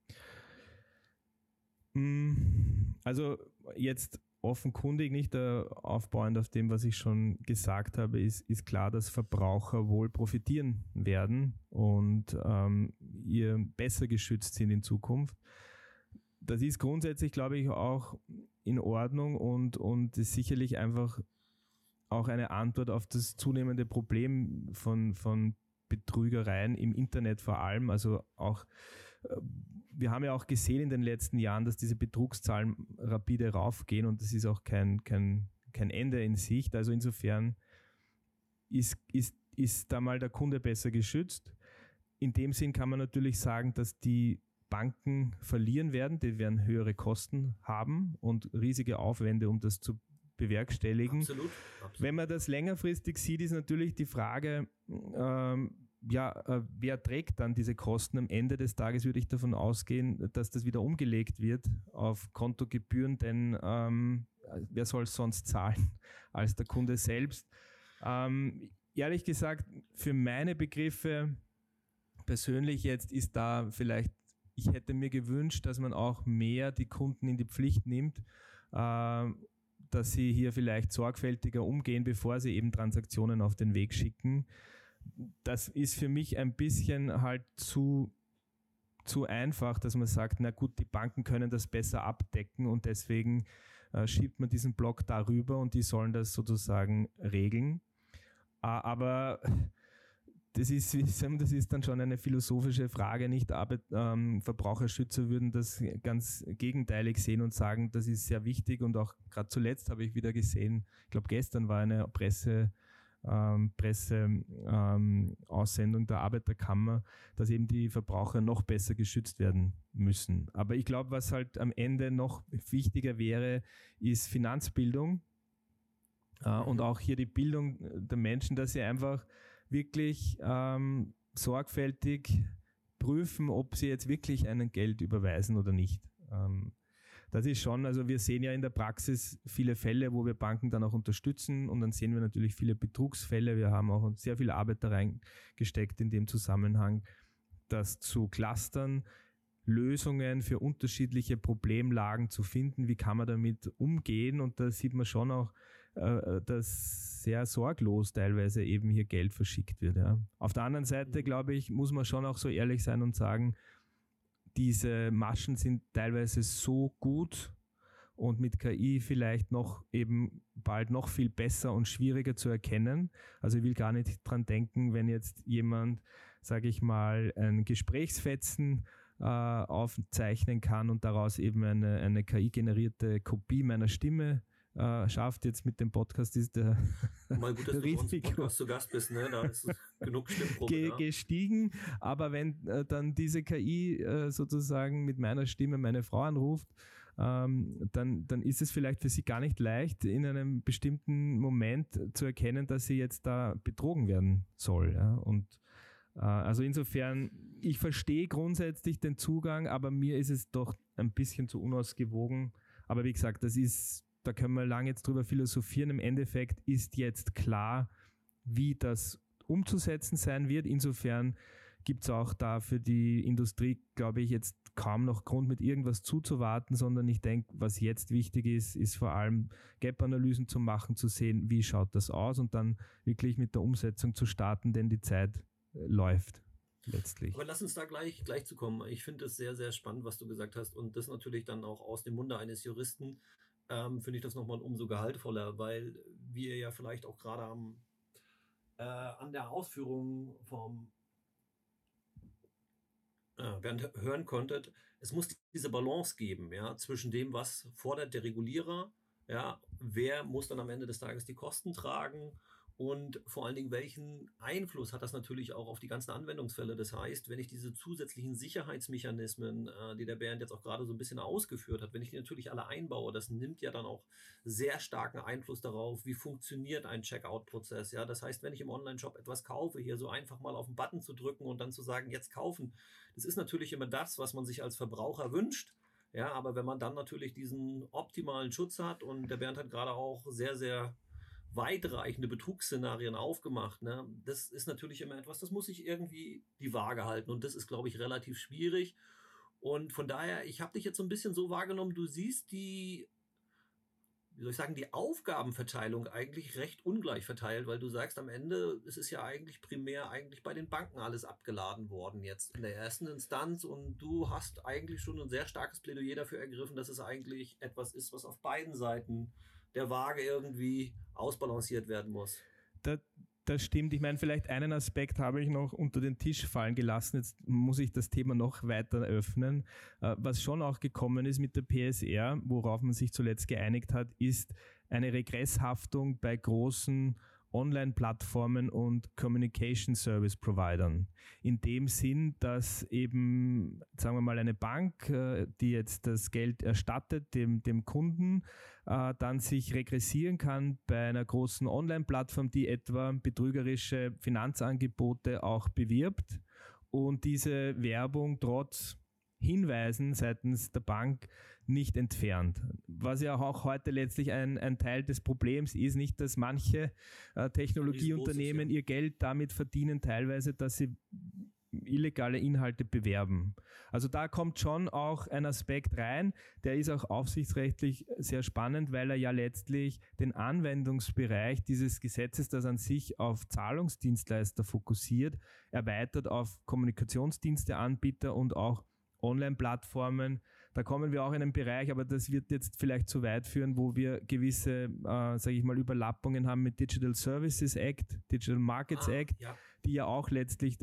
Also jetzt offenkundig, nicht aufbauend auf dem, was ich schon gesagt habe, ist klar, dass Verbraucher wohl profitieren werden und ihr besser geschützt sind in Zukunft. Das ist grundsätzlich, glaube ich, auch in Ordnung und ist sicherlich einfach auch eine Antwort auf das zunehmende Problem von Betrügereien im Internet vor allem. Also auch, wir haben ja auch gesehen in den letzten Jahren, dass diese Betrugszahlen rapide raufgehen, und das ist auch kein Ende in Sicht. Also insofern ist da mal der Kunde besser geschützt. In dem Sinn kann man natürlich sagen, dass die Banken verlieren werden, die werden höhere Kosten haben und riesige Aufwände, um das zu bewerkstelligen. Absolut. Wenn man das längerfristig sieht, ist natürlich die Frage, wer trägt dann diese Kosten? Am Ende des Tages würde ich davon ausgehen, dass das wieder umgelegt wird auf Kontogebühren, denn wer soll es sonst zahlen als der Kunde selbst? Ehrlich gesagt, für meine Begriffe persönlich jetzt ist da vielleicht, ich hätte mir gewünscht, dass man auch mehr die Kunden in die Pflicht nimmt, dass sie hier vielleicht sorgfältiger umgehen, bevor sie eben Transaktionen auf den Weg schicken. das ist für mich ein bisschen halt zu einfach, dass man sagt, na gut, die Banken können das besser abdecken und deswegen schiebt man diesen Block darüber und die sollen das sozusagen regeln. Aber das ist dann schon eine philosophische Frage, nicht? Verbraucherschützer würden das ganz gegenteilig sehen und sagen, das ist sehr wichtig, und auch gerade zuletzt habe ich wieder gesehen, ich glaube gestern war eine Aussendung der Arbeiterkammer, dass eben die Verbraucher noch besser geschützt werden müssen. Aber ich glaube, was halt am Ende noch wichtiger wäre, ist Finanzbildung und auch hier die Bildung der Menschen, dass sie einfach wirklich sorgfältig prüfen, ob sie jetzt wirklich ein Geld überweisen oder nicht. Das ist schon, also wir sehen ja in der Praxis viele Fälle, wo wir Banken dann auch unterstützen, und dann sehen wir natürlich viele Betrugsfälle. Wir haben auch sehr viel Arbeit da reingesteckt in dem Zusammenhang, das zu clustern, Lösungen für unterschiedliche Problemlagen zu finden. Wie kann man damit umgehen? Und da sieht man schon auch, dass sehr sorglos teilweise eben hier Geld verschickt wird. Ja. Auf der anderen Seite, glaube ich, muss man schon auch so ehrlich sein und sagen, diese Maschen sind teilweise so gut und mit KI vielleicht noch eben bald noch viel besser und schwieriger zu erkennen. Also ich will gar nicht dran denken, wenn jetzt jemand, sage ich mal, ein Gesprächsfetzen aufzeichnen kann und daraus eben eine KI-generierte Kopie meiner Stimme schafft. Jetzt mit dem Podcast ist der mal gut, dass du bei uns im Podcast zu Gast bist, ne? Da ist genug Stimmprobe gestiegen. Aber wenn dann diese KI sozusagen mit meiner Stimme meine Frau anruft, dann ist es vielleicht für sie gar nicht leicht, in einem bestimmten Moment zu erkennen, dass sie jetzt da betrogen werden soll. Ja? Und also insofern, ich verstehe grundsätzlich den Zugang, aber mir ist es doch ein bisschen zu unausgewogen. Aber wie gesagt, da können wir lange jetzt drüber philosophieren. Im Endeffekt ist jetzt klar, wie das umzusetzen sein wird. Insofern gibt es auch da für die Industrie, glaube ich, jetzt kaum noch Grund, mit irgendwas zuzuwarten, sondern ich denke, was jetzt wichtig ist vor allem Gap-Analysen zu machen, zu sehen, wie schaut das aus, und dann wirklich mit der Umsetzung zu starten, denn die Zeit läuft letztlich. Aber lass uns da gleich zu kommen. Ich finde es sehr, sehr spannend, was du gesagt hast, und das natürlich dann auch aus dem Munde eines Juristen. Finde ich das nochmal umso gehaltvoller, weil wir ja vielleicht auch gerade an der Ausführung vom Bernd hören konntet, es muss diese Balance geben, ja, zwischen dem, was fordert der Regulierer, ja, wer muss dann am Ende des Tages die Kosten tragen, und vor allen Dingen, welchen Einfluss hat das natürlich auch auf die ganzen Anwendungsfälle. Das heißt, wenn ich diese zusätzlichen Sicherheitsmechanismen, die der Bernd jetzt auch gerade so ein bisschen ausgeführt hat, wenn ich die natürlich alle einbaue, das nimmt ja dann auch sehr starken Einfluss darauf, wie funktioniert ein Checkout-Prozess. Ja? Das heißt, wenn ich im Online-Shop etwas kaufe, hier so einfach mal auf den Button zu drücken und dann zu sagen, jetzt kaufen, das ist natürlich immer das, was man sich als Verbraucher wünscht. Ja, aber wenn man dann natürlich diesen optimalen Schutz hat, und der Bernd hat gerade auch sehr, sehr weitreichende Betrugsszenarien aufgemacht, ne? Das ist natürlich immer etwas, das muss ich irgendwie die Waage halten, und das ist, glaube ich, relativ schwierig. Und von daher, ich habe dich jetzt so ein bisschen so wahrgenommen, du siehst die Aufgabenverteilung eigentlich recht ungleich verteilt, weil du sagst, am Ende ist es ja eigentlich primär bei den Banken alles abgeladen worden jetzt in der ersten Instanz, und du hast eigentlich schon ein sehr starkes Plädoyer dafür ergriffen, dass es eigentlich etwas ist, was auf beiden Seiten der Waage irgendwie ausbalanciert werden muss. Das stimmt. Ich meine, vielleicht einen Aspekt habe ich noch unter den Tisch fallen gelassen. Jetzt muss ich das Thema noch weiter öffnen. Was schon auch gekommen ist mit der PSR, worauf man sich zuletzt geeinigt hat, ist eine Regresshaftung bei großen Online-Plattformen und Communication Service Providern. In dem Sinn, dass eben, sagen wir mal, eine Bank, die jetzt das Geld erstattet dem Kunden, dann sich regressieren kann bei einer großen Online-Plattform, die etwa betrügerische Finanzangebote auch bewirbt, und diese Werbung trotz Hinweisen seitens der Bank nicht entfernt. Was ja auch heute letztlich ein Teil des Problems ist, nicht, dass manche Technologieunternehmen ihr Geld damit verdienen, teilweise, dass sie illegale Inhalte bewerben. Also da kommt schon auch ein Aspekt rein, der ist auch aufsichtsrechtlich sehr spannend, weil er ja letztlich den Anwendungsbereich dieses Gesetzes, das an sich auf Zahlungsdienstleister fokussiert, erweitert auf Kommunikationsdiensteanbieter und auch Online-Plattformen. Da kommen wir auch in einen Bereich, aber das wird jetzt vielleicht zu weit führen, wo wir gewisse, sage ich mal, Überlappungen haben mit Digital Services Act, Digital Markets Act, die ja auch letztlich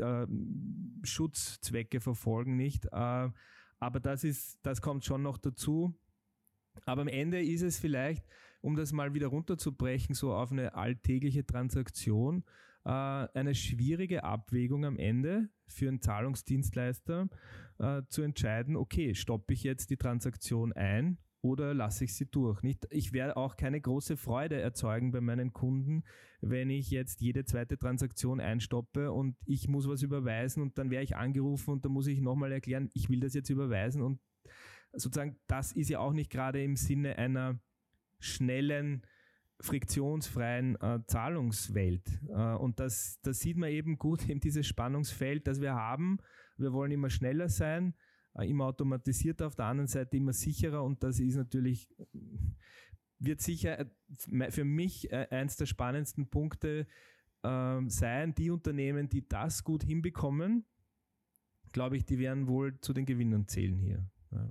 Schutzzwecke verfolgen, nicht? Aber das kommt schon noch dazu. Aber am Ende ist es vielleicht, um das mal wieder runterzubrechen, so auf eine alltägliche Transaktion, eine schwierige Abwägung am Ende für einen Zahlungsdienstleister zu entscheiden, okay, stoppe ich jetzt die Transaktion ein oder lasse ich sie durch? Nicht? Ich werde auch keine große Freude erzeugen bei meinen Kunden, wenn ich jetzt jede zweite Transaktion einstoppe und ich muss was überweisen und dann werde ich angerufen und dann muss ich nochmal erklären, ich will das jetzt überweisen und sozusagen das ist ja auch nicht gerade im Sinne einer schnellen, friktionsfreien Zahlungswelt. Und das sieht man eben gut in dieses Spannungsfeld, das wir haben. Wir wollen immer schneller sein, immer automatisierter, auf der anderen Seite immer sicherer und das ist natürlich, wird sicher für mich eins der spannendsten Punkte sein. Die Unternehmen, die das gut hinbekommen, glaube ich, die werden wohl zu den Gewinnern zählen hier. Ja.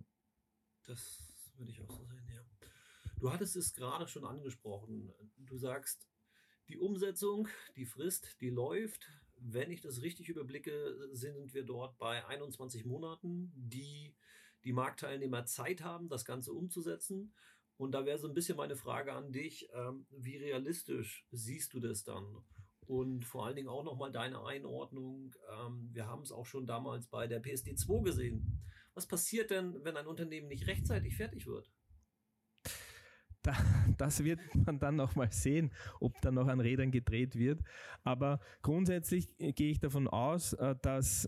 Das würde ich auch so sehen, ja. Du hattest es gerade schon angesprochen. Du sagst, die Umsetzung, die Frist, die läuft. Wenn ich das richtig überblicke, sind wir dort bei 21 Monaten, die Marktteilnehmer Zeit haben, das Ganze umzusetzen. Und da wäre so ein bisschen meine Frage an dich, wie realistisch siehst du das dann? Und vor allen Dingen auch nochmal deine Einordnung. Wir haben es auch schon damals bei der PSD2 gesehen. Was passiert denn, wenn ein Unternehmen nicht rechtzeitig fertig wird? Das wird man dann noch mal sehen, ob da noch an Rädern gedreht wird. Aber grundsätzlich gehe ich davon aus, dass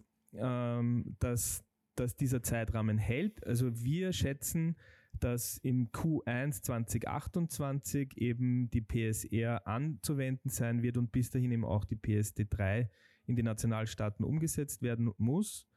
dieser Zeitrahmen hält. Also wir schätzen, dass im Q1 2028 eben die PSR anzuwenden sein wird und bis dahin eben auch die PSD3 in die Nationalstaaten umgesetzt werden muss.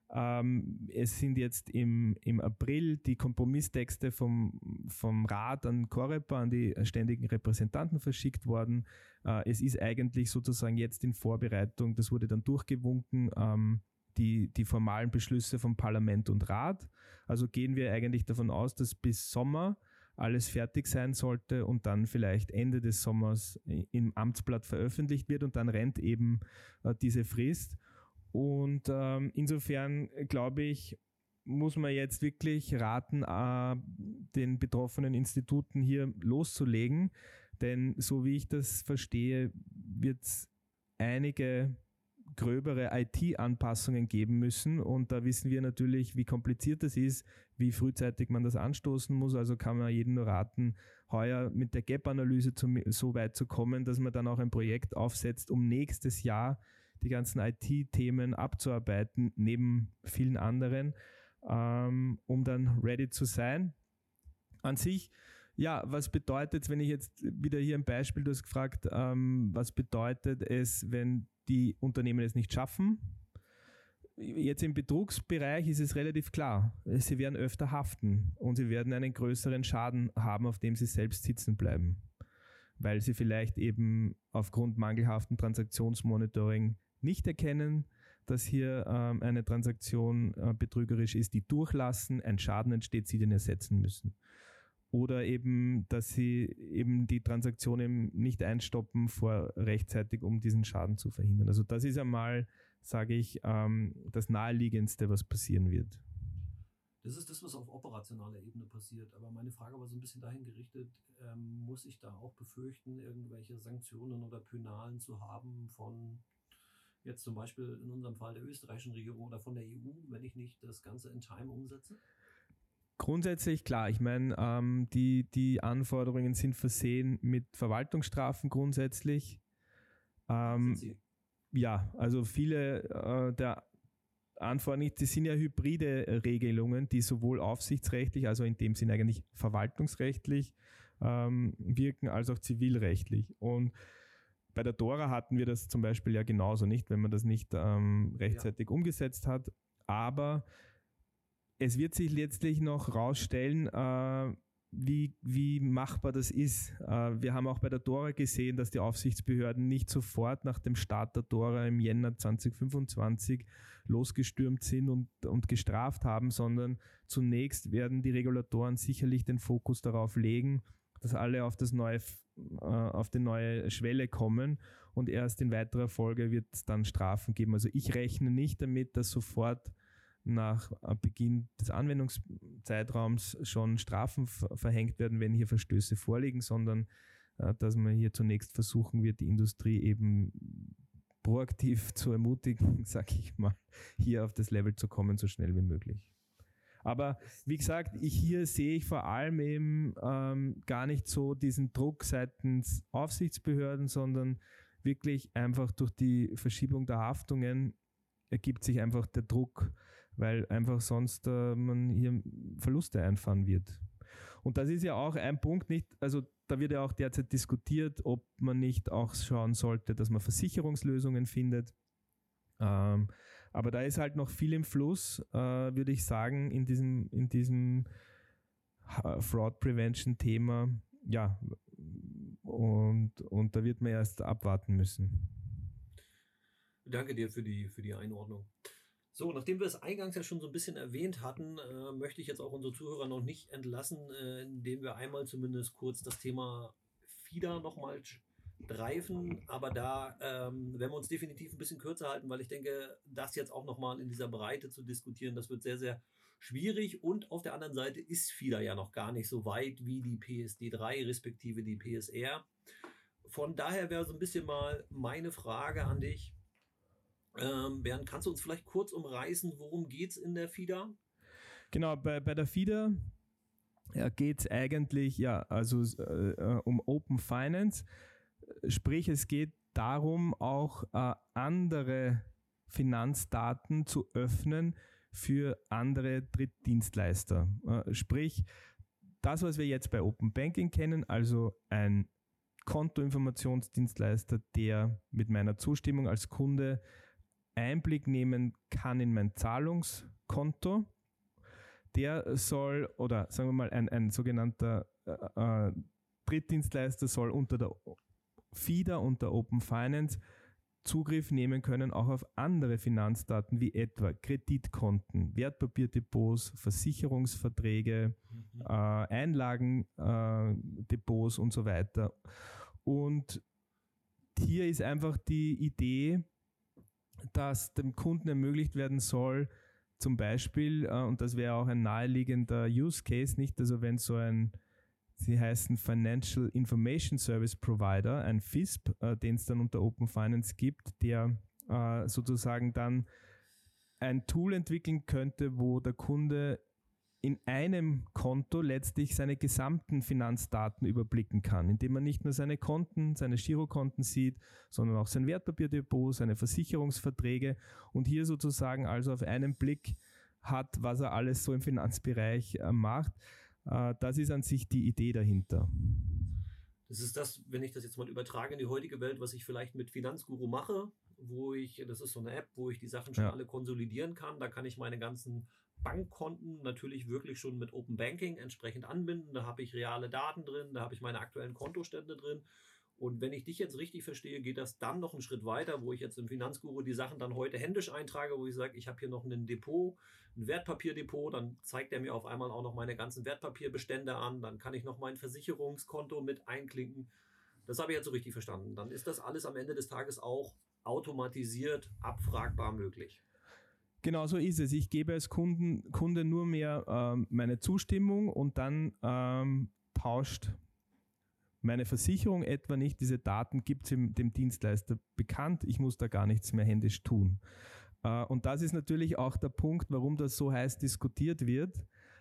Es sind jetzt im April die Kompromisstexte vom Rat an Coreper, an die ständigen Repräsentanten verschickt worden. Es ist eigentlich sozusagen jetzt in Vorbereitung, das wurde dann durchgewunken, die formalen Beschlüsse vom Parlament und Rat. Also gehen wir eigentlich davon aus, dass bis Sommer alles fertig sein sollte und dann vielleicht Ende des Sommers im Amtsblatt veröffentlicht wird und dann rennt eben diese Frist. Und insofern, glaube ich, muss man jetzt wirklich raten, den betroffenen Instituten hier loszulegen. Denn so wie ich das verstehe, wird es einige gröbere IT-Anpassungen geben müssen. Und da wissen wir natürlich, wie kompliziert das ist, wie frühzeitig man das anstoßen muss. Also kann man jedem nur raten, heuer mit der Gap-Analyse so weit zu kommen, dass man dann auch ein Projekt aufsetzt, um nächstes Jahr die ganzen IT-Themen abzuarbeiten, neben vielen anderen, um dann ready zu sein. An sich, ja, was bedeutet, wenn ich jetzt wieder hier ein Beispiel, du hast gefragt, was bedeutet es, wenn die Unternehmen es nicht schaffen? Jetzt im Betrugsbereich ist es relativ klar. Sie werden öfter haften und sie werden einen größeren Schaden haben, auf dem sie selbst sitzen bleiben, weil sie vielleicht eben aufgrund mangelhaften Transaktionsmonitoring nicht erkennen, dass hier eine Transaktion betrügerisch ist, die durchlassen, ein Schaden entsteht, sie den ersetzen müssen. Oder eben, dass sie eben die Transaktion eben nicht einstoppen rechtzeitig, um diesen Schaden zu verhindern. Also das ist einmal, sage ich, das Naheliegendste, was passieren wird. Das ist das, was auf operationaler Ebene passiert. Aber meine Frage war so ein bisschen dahin gerichtet, muss ich da auch befürchten, irgendwelche Sanktionen oder Penalen zu haben von jetzt zum Beispiel in unserem Fall der österreichischen Regierung oder von der EU, wenn ich nicht das Ganze in Time umsetze? Grundsätzlich klar, ich meine, die Anforderungen sind versehen mit Verwaltungsstrafen grundsätzlich. Ja, also viele der Anforderungen, die sind ja hybride Regelungen, die sowohl aufsichtsrechtlich, also in dem Sinn eigentlich verwaltungsrechtlich wirken, als auch zivilrechtlich. Und Bei der DORA hatten wir das zum Beispiel ja genauso nicht, wenn man das nicht rechtzeitig umgesetzt hat. Aber es wird sich letztlich noch rausstellen, wie machbar das ist. Wir haben auch bei der DORA gesehen, dass die Aufsichtsbehörden nicht sofort nach dem Start der DORA im Jänner 2025 losgestürmt sind und gestraft haben, sondern zunächst werden die Regulatoren sicherlich den Fokus darauf legen, dass alle auf die neue Schwelle kommen und erst in weiterer Folge wird es dann Strafen geben. Also ich rechne nicht damit, dass sofort nach Beginn des Anwendungszeitraums schon Strafen verhängt werden, wenn hier Verstöße vorliegen, sondern dass man hier zunächst versuchen wird, die Industrie eben proaktiv zu ermutigen, sage ich mal, hier auf das Level zu kommen, so schnell wie möglich. Aber wie gesagt, hier sehe ich vor allem eben gar nicht so diesen Druck seitens Aufsichtsbehörden, sondern wirklich einfach durch die Verschiebung der Haftungen ergibt sich einfach der Druck, weil einfach sonst man hier Verluste einfahren wird. Und das ist ja auch ein Punkt, also da wird ja auch derzeit diskutiert, ob man nicht auch schauen sollte, dass man Versicherungslösungen findet. Aber da ist halt noch viel im Fluss, würde ich sagen, in diesem Fraud Prevention Thema. Ja, und da wird man erst abwarten müssen. Danke dir für die Einordnung. So, nachdem wir es eingangs ja schon so ein bisschen erwähnt hatten, möchte ich jetzt auch unsere Zuhörer noch nicht entlassen, indem wir einmal zumindest kurz das Thema FIDA nochmal streifen. Aber da werden wir uns definitiv ein bisschen kürzer halten, weil ich denke, das jetzt auch nochmal in dieser Breite zu diskutieren, das wird sehr, sehr schwierig. Und auf der anderen Seite ist FIDA ja noch gar nicht so weit wie die PSD3 respektive die PSR. Von daher wäre so ein bisschen mal meine Frage an dich. Bernd, kannst du uns vielleicht kurz umreißen, worum geht es in der FIDA? Genau, bei der FIDA geht es eigentlich um Open Finance, sprich es geht darum, auch andere Finanzdaten zu öffnen für andere Drittdienstleister. Sprich, das, was wir jetzt bei Open Banking kennen, also ein Kontoinformationsdienstleister, der mit meiner Zustimmung als Kunde Einblick nehmen kann in mein Zahlungskonto, der soll, oder sagen wir mal, ein sogenannter Drittdienstleister soll unter der FIDA und der Open Finance Zugriff nehmen können, auch auf andere Finanzdaten wie etwa Kreditkonten, Wertpapierdepots, Versicherungsverträge, Einlagendepots und so weiter. Und hier ist einfach die Idee, dass dem Kunden ermöglicht werden soll, zum Beispiel, und das wäre auch ein naheliegender Use Case, nicht? Also wenn so sie heißen Financial Information Service Provider, ein FISP, den es dann unter Open Finance gibt, der sozusagen dann ein Tool entwickeln könnte, wo der Kunde in einem Konto letztlich seine gesamten Finanzdaten überblicken kann, indem man nicht nur seine Konten, seine Girokonten sieht, sondern auch sein Wertpapierdepot, seine Versicherungsverträge und hier sozusagen also auf einen Blick hat, was er alles so im Finanzbereich macht. Das ist an sich die Idee dahinter. Das ist das, wenn ich das jetzt mal übertrage in die heutige Welt, was ich vielleicht mit Finanzguru mache, das ist so eine App, wo ich die Sachen schon alle konsolidieren kann. Da kann ich meine ganzen Bankkonten natürlich wirklich schon mit Open Banking entsprechend anbinden. Da habe ich reale Daten drin, da habe ich meine aktuellen Kontostände drin. Und wenn ich dich jetzt richtig verstehe, geht das dann noch einen Schritt weiter, wo ich jetzt im Finanzguru die Sachen dann heute händisch eintrage, wo ich sage, ich habe hier noch ein Depot, ein Wertpapierdepot, dann zeigt er mir auf einmal auch noch meine ganzen Wertpapierbestände an, dann kann ich noch mein Versicherungskonto mit einklinken. Das habe ich jetzt so richtig verstanden. Dann ist das alles am Ende des Tages auch automatisiert, abfragbar möglich. Genau so ist es. Ich gebe als Kunde nur mehr meine Zustimmung und dann tauscht meine Versicherung etwa nicht. Diese Daten gibt es dem Dienstleister bekannt. Ich muss da gar nichts mehr händisch tun. Und das ist natürlich auch der Punkt, warum das so heiß diskutiert wird,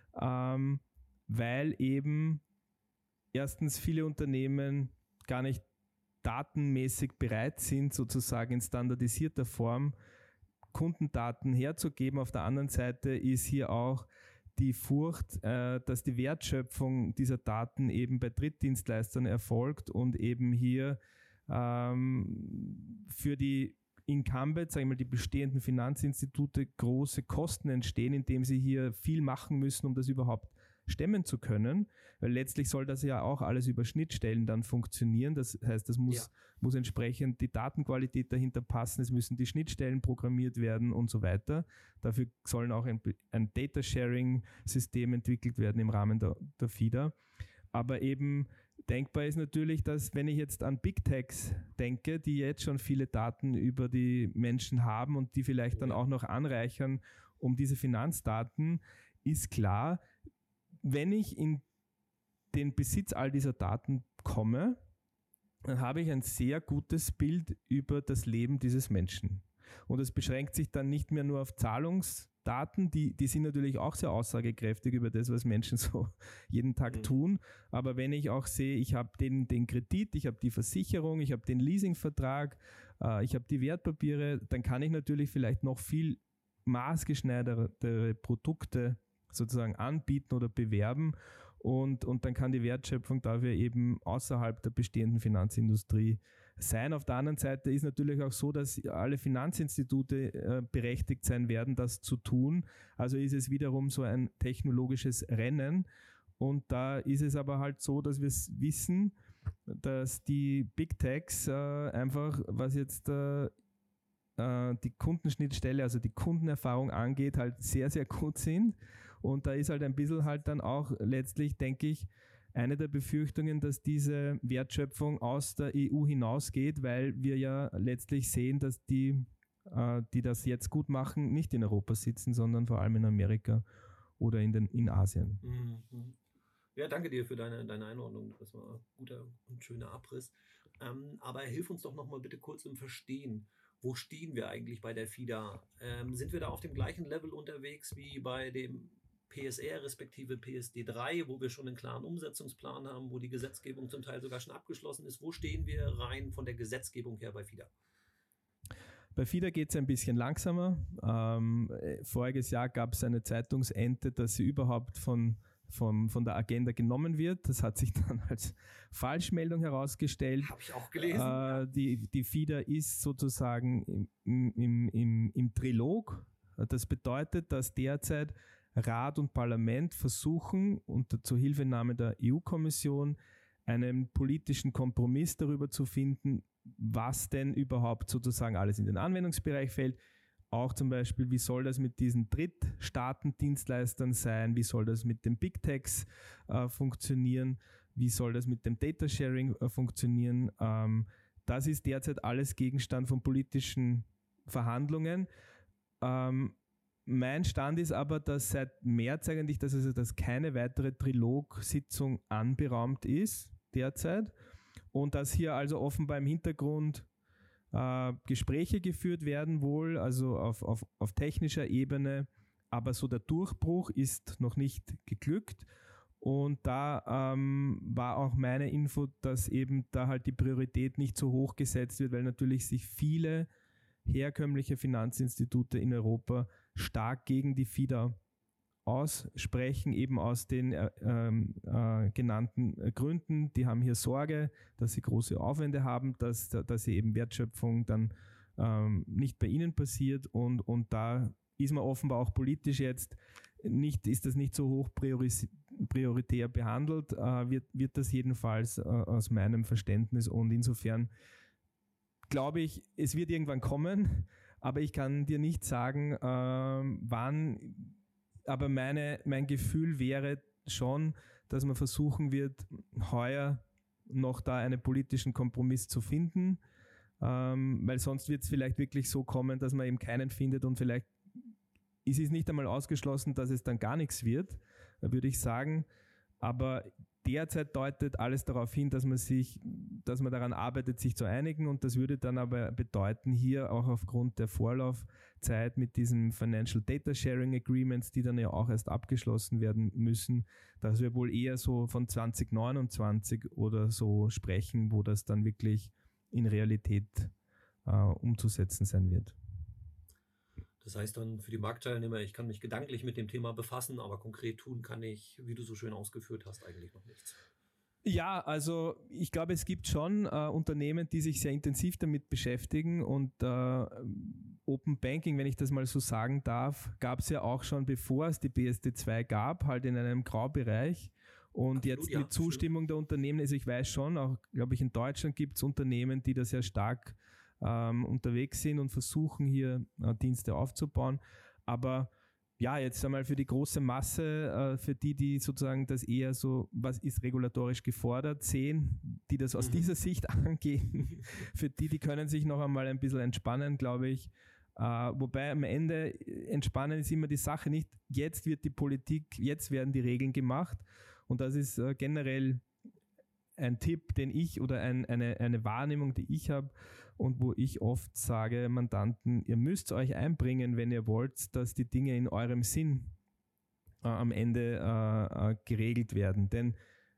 weil eben erstens viele Unternehmen gar nicht datenmäßig bereit sind, sozusagen in standardisierter Form Kundendaten herzugeben. Auf der anderen Seite ist hier auch die Furcht, dass die Wertschöpfung dieser Daten eben bei Drittdienstleistern erfolgt und eben hier für die Incumbents, sagen wir mal, die bestehenden Finanzinstitute große Kosten entstehen, indem sie hier viel machen müssen, um das überhaupt stemmen zu können, weil letztlich soll das ja auch alles über Schnittstellen dann funktionieren. Das heißt, das muss entsprechend die Datenqualität dahinter passen, es müssen die Schnittstellen programmiert werden und so weiter. Dafür sollen auch ein Data-Sharing-System entwickelt werden im Rahmen der FIDA. Aber eben denkbar ist natürlich, dass wenn ich jetzt an Big Techs denke, die jetzt schon viele Daten über die Menschen haben und die vielleicht dann auch noch anreichern um diese Finanzdaten, ist klar, wenn ich in den Besitz all dieser Daten komme, dann habe ich ein sehr gutes Bild über das Leben dieses Menschen. Und es beschränkt sich dann nicht mehr nur auf Zahlungsdaten, die sind natürlich auch sehr aussagekräftig über das, was Menschen so jeden Tag tun. Aber wenn ich auch sehe, ich habe den Kredit, ich habe die Versicherung, ich habe den Leasingvertrag, ich habe die Wertpapiere, dann kann ich natürlich vielleicht noch viel maßgeschneiderte Produkte sozusagen anbieten oder bewerben und dann kann die Wertschöpfung dafür eben außerhalb der bestehenden Finanzindustrie sein. Auf der anderen Seite ist natürlich auch so, dass alle Finanzinstitute berechtigt sein werden, das zu tun. Also ist es wiederum so ein technologisches Rennen und da ist es aber halt so, dass wir wissen, dass die Big Techs einfach, was jetzt die Kundenschnittstelle, also die Kundenerfahrung angeht, halt sehr, sehr gut sind. Und da ist halt ein bisschen halt dann auch letztlich, denke ich, eine der Befürchtungen, dass diese Wertschöpfung aus der EU hinausgeht, weil wir ja letztlich sehen, dass die das jetzt gut machen, nicht in Europa sitzen, sondern vor allem in Amerika oder in Asien. Mhm. Ja, danke dir für deine Einordnung. Das war ein guter und schöner Abriss. Aber hilf uns doch nochmal bitte kurz im Verstehen. Wo stehen wir eigentlich bei der FIDA? Sind wir da auf dem gleichen Level unterwegs wie bei dem PSR respektive PSD3, wo wir schon einen klaren Umsetzungsplan haben, wo die Gesetzgebung zum Teil sogar schon abgeschlossen ist? Wo stehen wir rein von der Gesetzgebung her bei FIDA? Bei FIDA geht es ein bisschen langsamer. Voriges Jahr gab es eine Zeitungsente, dass sie überhaupt von der Agenda genommen wird. Das hat sich dann als Falschmeldung herausgestellt. Habe ich auch gelesen. Die FIDA ist sozusagen im Trilog. Das bedeutet, dass derzeit Rat und Parlament versuchen, unter Zuhilfenahme der EU-Kommission einen politischen Kompromiss darüber zu finden, was denn überhaupt sozusagen alles in den Anwendungsbereich fällt. Auch zum Beispiel, wie soll das mit diesen Drittstaatendienstleistern sein? Wie soll das mit den Big Techs funktionieren? Wie soll das mit dem Data Sharing funktionieren? Das ist derzeit alles Gegenstand von politischen Verhandlungen. Mein Stand ist aber, dass seit März eigentlich, dass keine weitere Trilog-Sitzung anberaumt ist derzeit und dass hier also offenbar im Hintergrund Gespräche geführt werden wohl, also auf technischer Ebene, aber so der Durchbruch ist noch nicht geglückt und da war auch meine Info, dass eben da halt die Priorität nicht so hoch gesetzt wird, weil natürlich sich viele herkömmliche Finanzinstitute in Europa stark gegen die FIDA aussprechen, eben aus den genannten Gründen. Die haben hier Sorge, dass sie große Aufwände haben, dass sie eben Wertschöpfung dann nicht bei ihnen passiert und da ist man offenbar auch politisch jetzt ist das nicht so hoch prioritär behandelt, wird das jedenfalls aus meinem Verständnis und insofern glaube ich, es wird irgendwann kommen, aber ich kann dir nicht sagen, wann. Aber mein Gefühl wäre schon, dass man versuchen wird, heuer noch da einen politischen Kompromiss zu finden, weil sonst wird es vielleicht wirklich so kommen, dass man eben keinen findet und vielleicht ist es nicht einmal ausgeschlossen, dass es dann gar nichts wird, würde ich sagen. Aber derzeit deutet alles darauf hin, dass man daran arbeitet, sich zu einigen und das würde dann aber bedeuten, hier auch aufgrund der Vorlaufzeit mit diesen Financial Data Sharing Agreements, die dann ja auch erst abgeschlossen werden müssen, dass wir wohl eher so von 2029 oder so sprechen, wo das dann wirklich in Realität umzusetzen sein wird. Das heißt dann für die Marktteilnehmer, ich kann mich gedanklich mit dem Thema befassen, aber konkret tun kann ich, wie du so schön ausgeführt hast, eigentlich noch nichts. Ja, also ich glaube, es gibt schon Unternehmen, die sich sehr intensiv damit beschäftigen und Open Banking, wenn ich das mal so sagen darf, gab es ja auch schon, bevor es die PSD2 gab, halt in einem Graubereich. Und Absolut, jetzt ja, mit Zustimmung der Unternehmen, also ich weiß schon, auch glaube ich in Deutschland gibt es Unternehmen, die da sehr stark unterwegs sind und versuchen hier Dienste aufzubauen. Aber ja, jetzt einmal für die große Masse, für die sozusagen das eher so, was ist regulatorisch gefordert, sehen, die das aus dieser Sicht angehen, für die können sich noch einmal ein bisschen entspannen, glaube ich. Wobei am Ende entspannen ist immer die Sache nicht, jetzt wird die Politik, jetzt werden die Regeln gemacht und das ist generell ein Tipp, den ich oder eine Wahrnehmung, die ich habe und wo ich oft sage, Mandanten, ihr müsst euch einbringen, wenn ihr wollt, dass die Dinge in eurem Sinn am Ende geregelt werden. Denn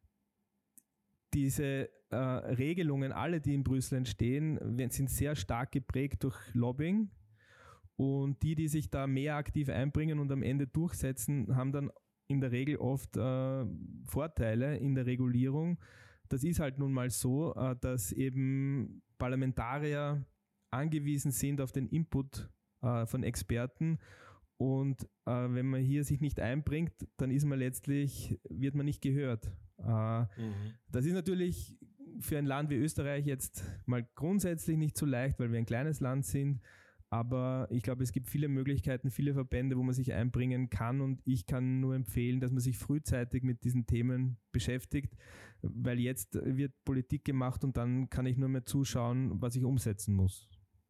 diese Regelungen, alle, die in Brüssel entstehen, sind sehr stark geprägt durch Lobbying und die sich da mehr aktiv einbringen und am Ende durchsetzen, haben dann in der Regel oft Vorteile in der Regulierung. Das ist halt nun mal so, dass eben Parlamentarier angewiesen sind auf den Input von Experten und wenn man hier sich nicht einbringt, dann wird man nicht gehört. Das ist natürlich für ein Land wie Österreich jetzt mal grundsätzlich nicht so leicht, weil wir ein kleines Land sind. Aber ich glaube, es gibt viele Möglichkeiten, viele Verbände, wo man sich einbringen kann und ich kann nur empfehlen, dass man sich frühzeitig mit diesen Themen beschäftigt, weil jetzt wird Politik gemacht und dann kann ich nur mehr zuschauen, was ich umsetzen muss.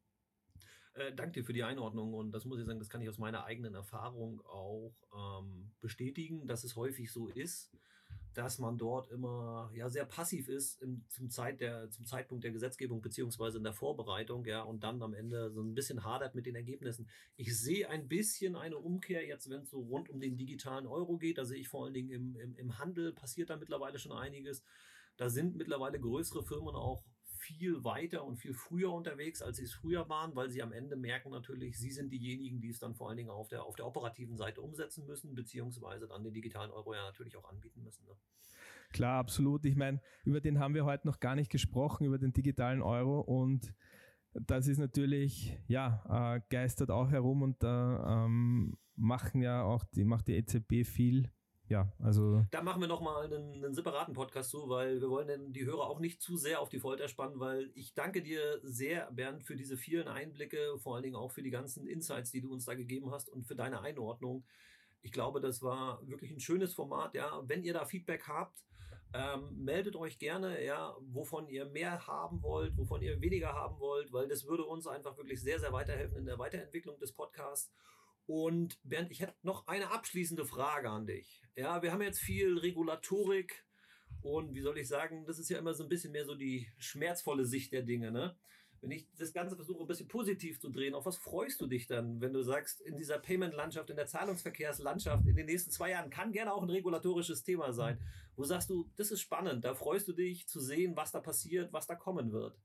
Danke dir für die Einordnung und das muss ich sagen, das kann ich aus meiner eigenen Erfahrung auch bestätigen, dass es häufig so ist, dass man dort immer sehr passiv ist zum Zeitpunkt der Gesetzgebung beziehungsweise in der Vorbereitung, und dann am Ende so ein bisschen hadert mit den Ergebnissen. Ich sehe ein bisschen eine Umkehr jetzt, wenn es so rund um den digitalen Euro geht. Da sehe ich vor allen Dingen im Handel passiert da mittlerweile schon einiges. Da sind mittlerweile größere Firmen auch viel weiter und viel früher unterwegs, als sie es früher waren, weil sie am Ende merken natürlich, sie sind diejenigen, die es dann vor allen Dingen auf der operativen Seite umsetzen müssen, beziehungsweise dann den digitalen Euro ja natürlich auch anbieten müssen. Ne? Klar, absolut. Ich meine, über den haben wir heute noch gar nicht gesprochen, über den digitalen Euro und das ist natürlich, geistert auch herum und da macht die EZB viel. Ja, also. Da machen wir nochmal einen separaten Podcast zu, weil wir wollen die Hörer auch nicht zu sehr auf die Folter spannen, weil ich danke dir sehr, Bernd, für diese vielen Einblicke, vor allen Dingen auch für die ganzen Insights, die du uns da gegeben hast und für deine Einordnung. Ich glaube, das war wirklich ein schönes Format. Ja. Wenn ihr da Feedback habt, meldet euch gerne, wovon ihr mehr haben wollt, wovon ihr weniger haben wollt, weil das würde uns einfach wirklich sehr, sehr weiterhelfen in der Weiterentwicklung des Podcasts. Und Bernd, ich hätte noch eine abschließende Frage an dich. Ja, wir haben jetzt viel Regulatorik und wie soll ich sagen, das ist ja immer so ein bisschen mehr so die schmerzvolle Sicht der Dinge, ne? Wenn ich das Ganze versuche, ein bisschen positiv zu drehen, auf was freust du dich dann, wenn du sagst, in dieser Payment-Landschaft, in der Zahlungsverkehrslandschaft, in den nächsten 2 Jahren kann gerne auch ein regulatorisches Thema sein. Wo sagst du, das ist spannend, da freust du dich zu sehen, was da passiert, was da kommen wird?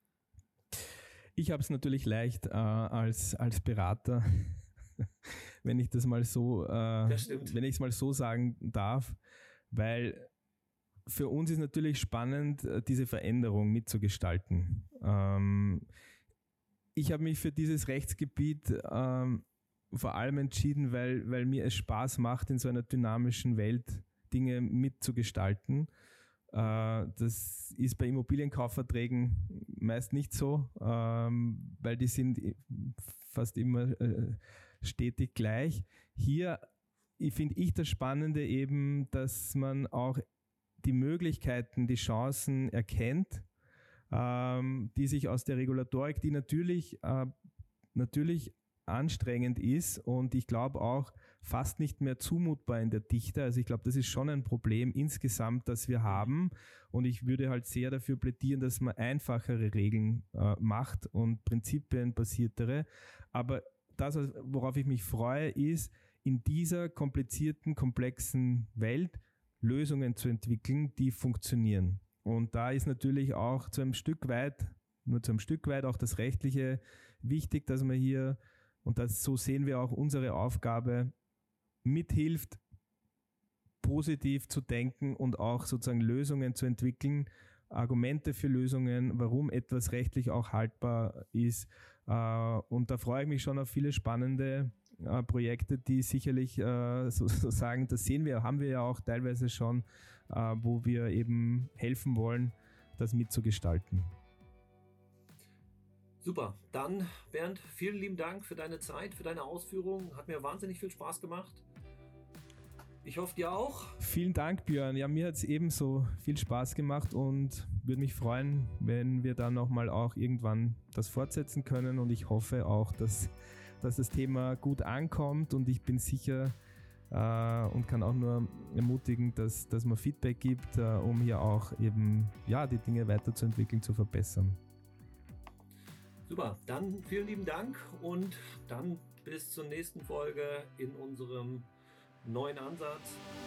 Ich habe es natürlich leicht als Berater, wenn ich das mal so, wenn ich es mal so sagen darf, weil für uns ist natürlich spannend, diese Veränderung mitzugestalten. Ich habe mich für dieses Rechtsgebiet vor allem entschieden, weil mir es Spaß macht, in so einer dynamischen Welt Dinge mitzugestalten. Das ist bei Immobilienkaufverträgen meist nicht so, weil die sind fast immer stetig gleich. Hier finde ich das Spannende eben, dass man auch die Möglichkeiten, die Chancen erkennt, die sich aus der Regulatorik, die natürlich anstrengend ist und ich glaube auch fast nicht mehr zumutbar in der Dichte. Also ich glaube, das ist schon ein Problem insgesamt, das wir haben und ich würde halt sehr dafür plädieren, dass man einfachere Regeln macht und prinzipienbasiertere. Aber das, worauf ich mich freue, ist, in dieser komplizierten, komplexen Welt Lösungen zu entwickeln, die funktionieren. Und da ist natürlich auch nur zu einem Stück weit auch das Rechtliche wichtig, dass man hier, und so sehen wir auch unsere Aufgabe, mithilft, positiv zu denken und auch sozusagen Lösungen zu entwickeln, Argumente für Lösungen, warum etwas rechtlich auch haltbar ist. Und da freue ich mich schon auf viele spannende Projekte, die sicherlich sozusagen, das sehen wir, haben wir ja auch teilweise schon, wo wir eben helfen wollen, das mitzugestalten. Super, dann Bernd, vielen lieben Dank für deine Zeit, für deine Ausführungen. Hat mir wahnsinnig viel Spaß gemacht. Ich hoffe, dir auch. Vielen Dank, Björn. Ja, mir hat es ebenso viel Spaß gemacht und würde mich freuen, wenn wir dann nochmal auch irgendwann das fortsetzen können. Und ich hoffe auch, dass das Thema gut ankommt, und ich bin sicher und kann auch nur ermutigen, dass man Feedback gibt, um hier auch eben die Dinge weiterzuentwickeln, zu verbessern. Super, dann vielen lieben Dank und dann bis zur nächsten Folge in unserem neuen Ansatz.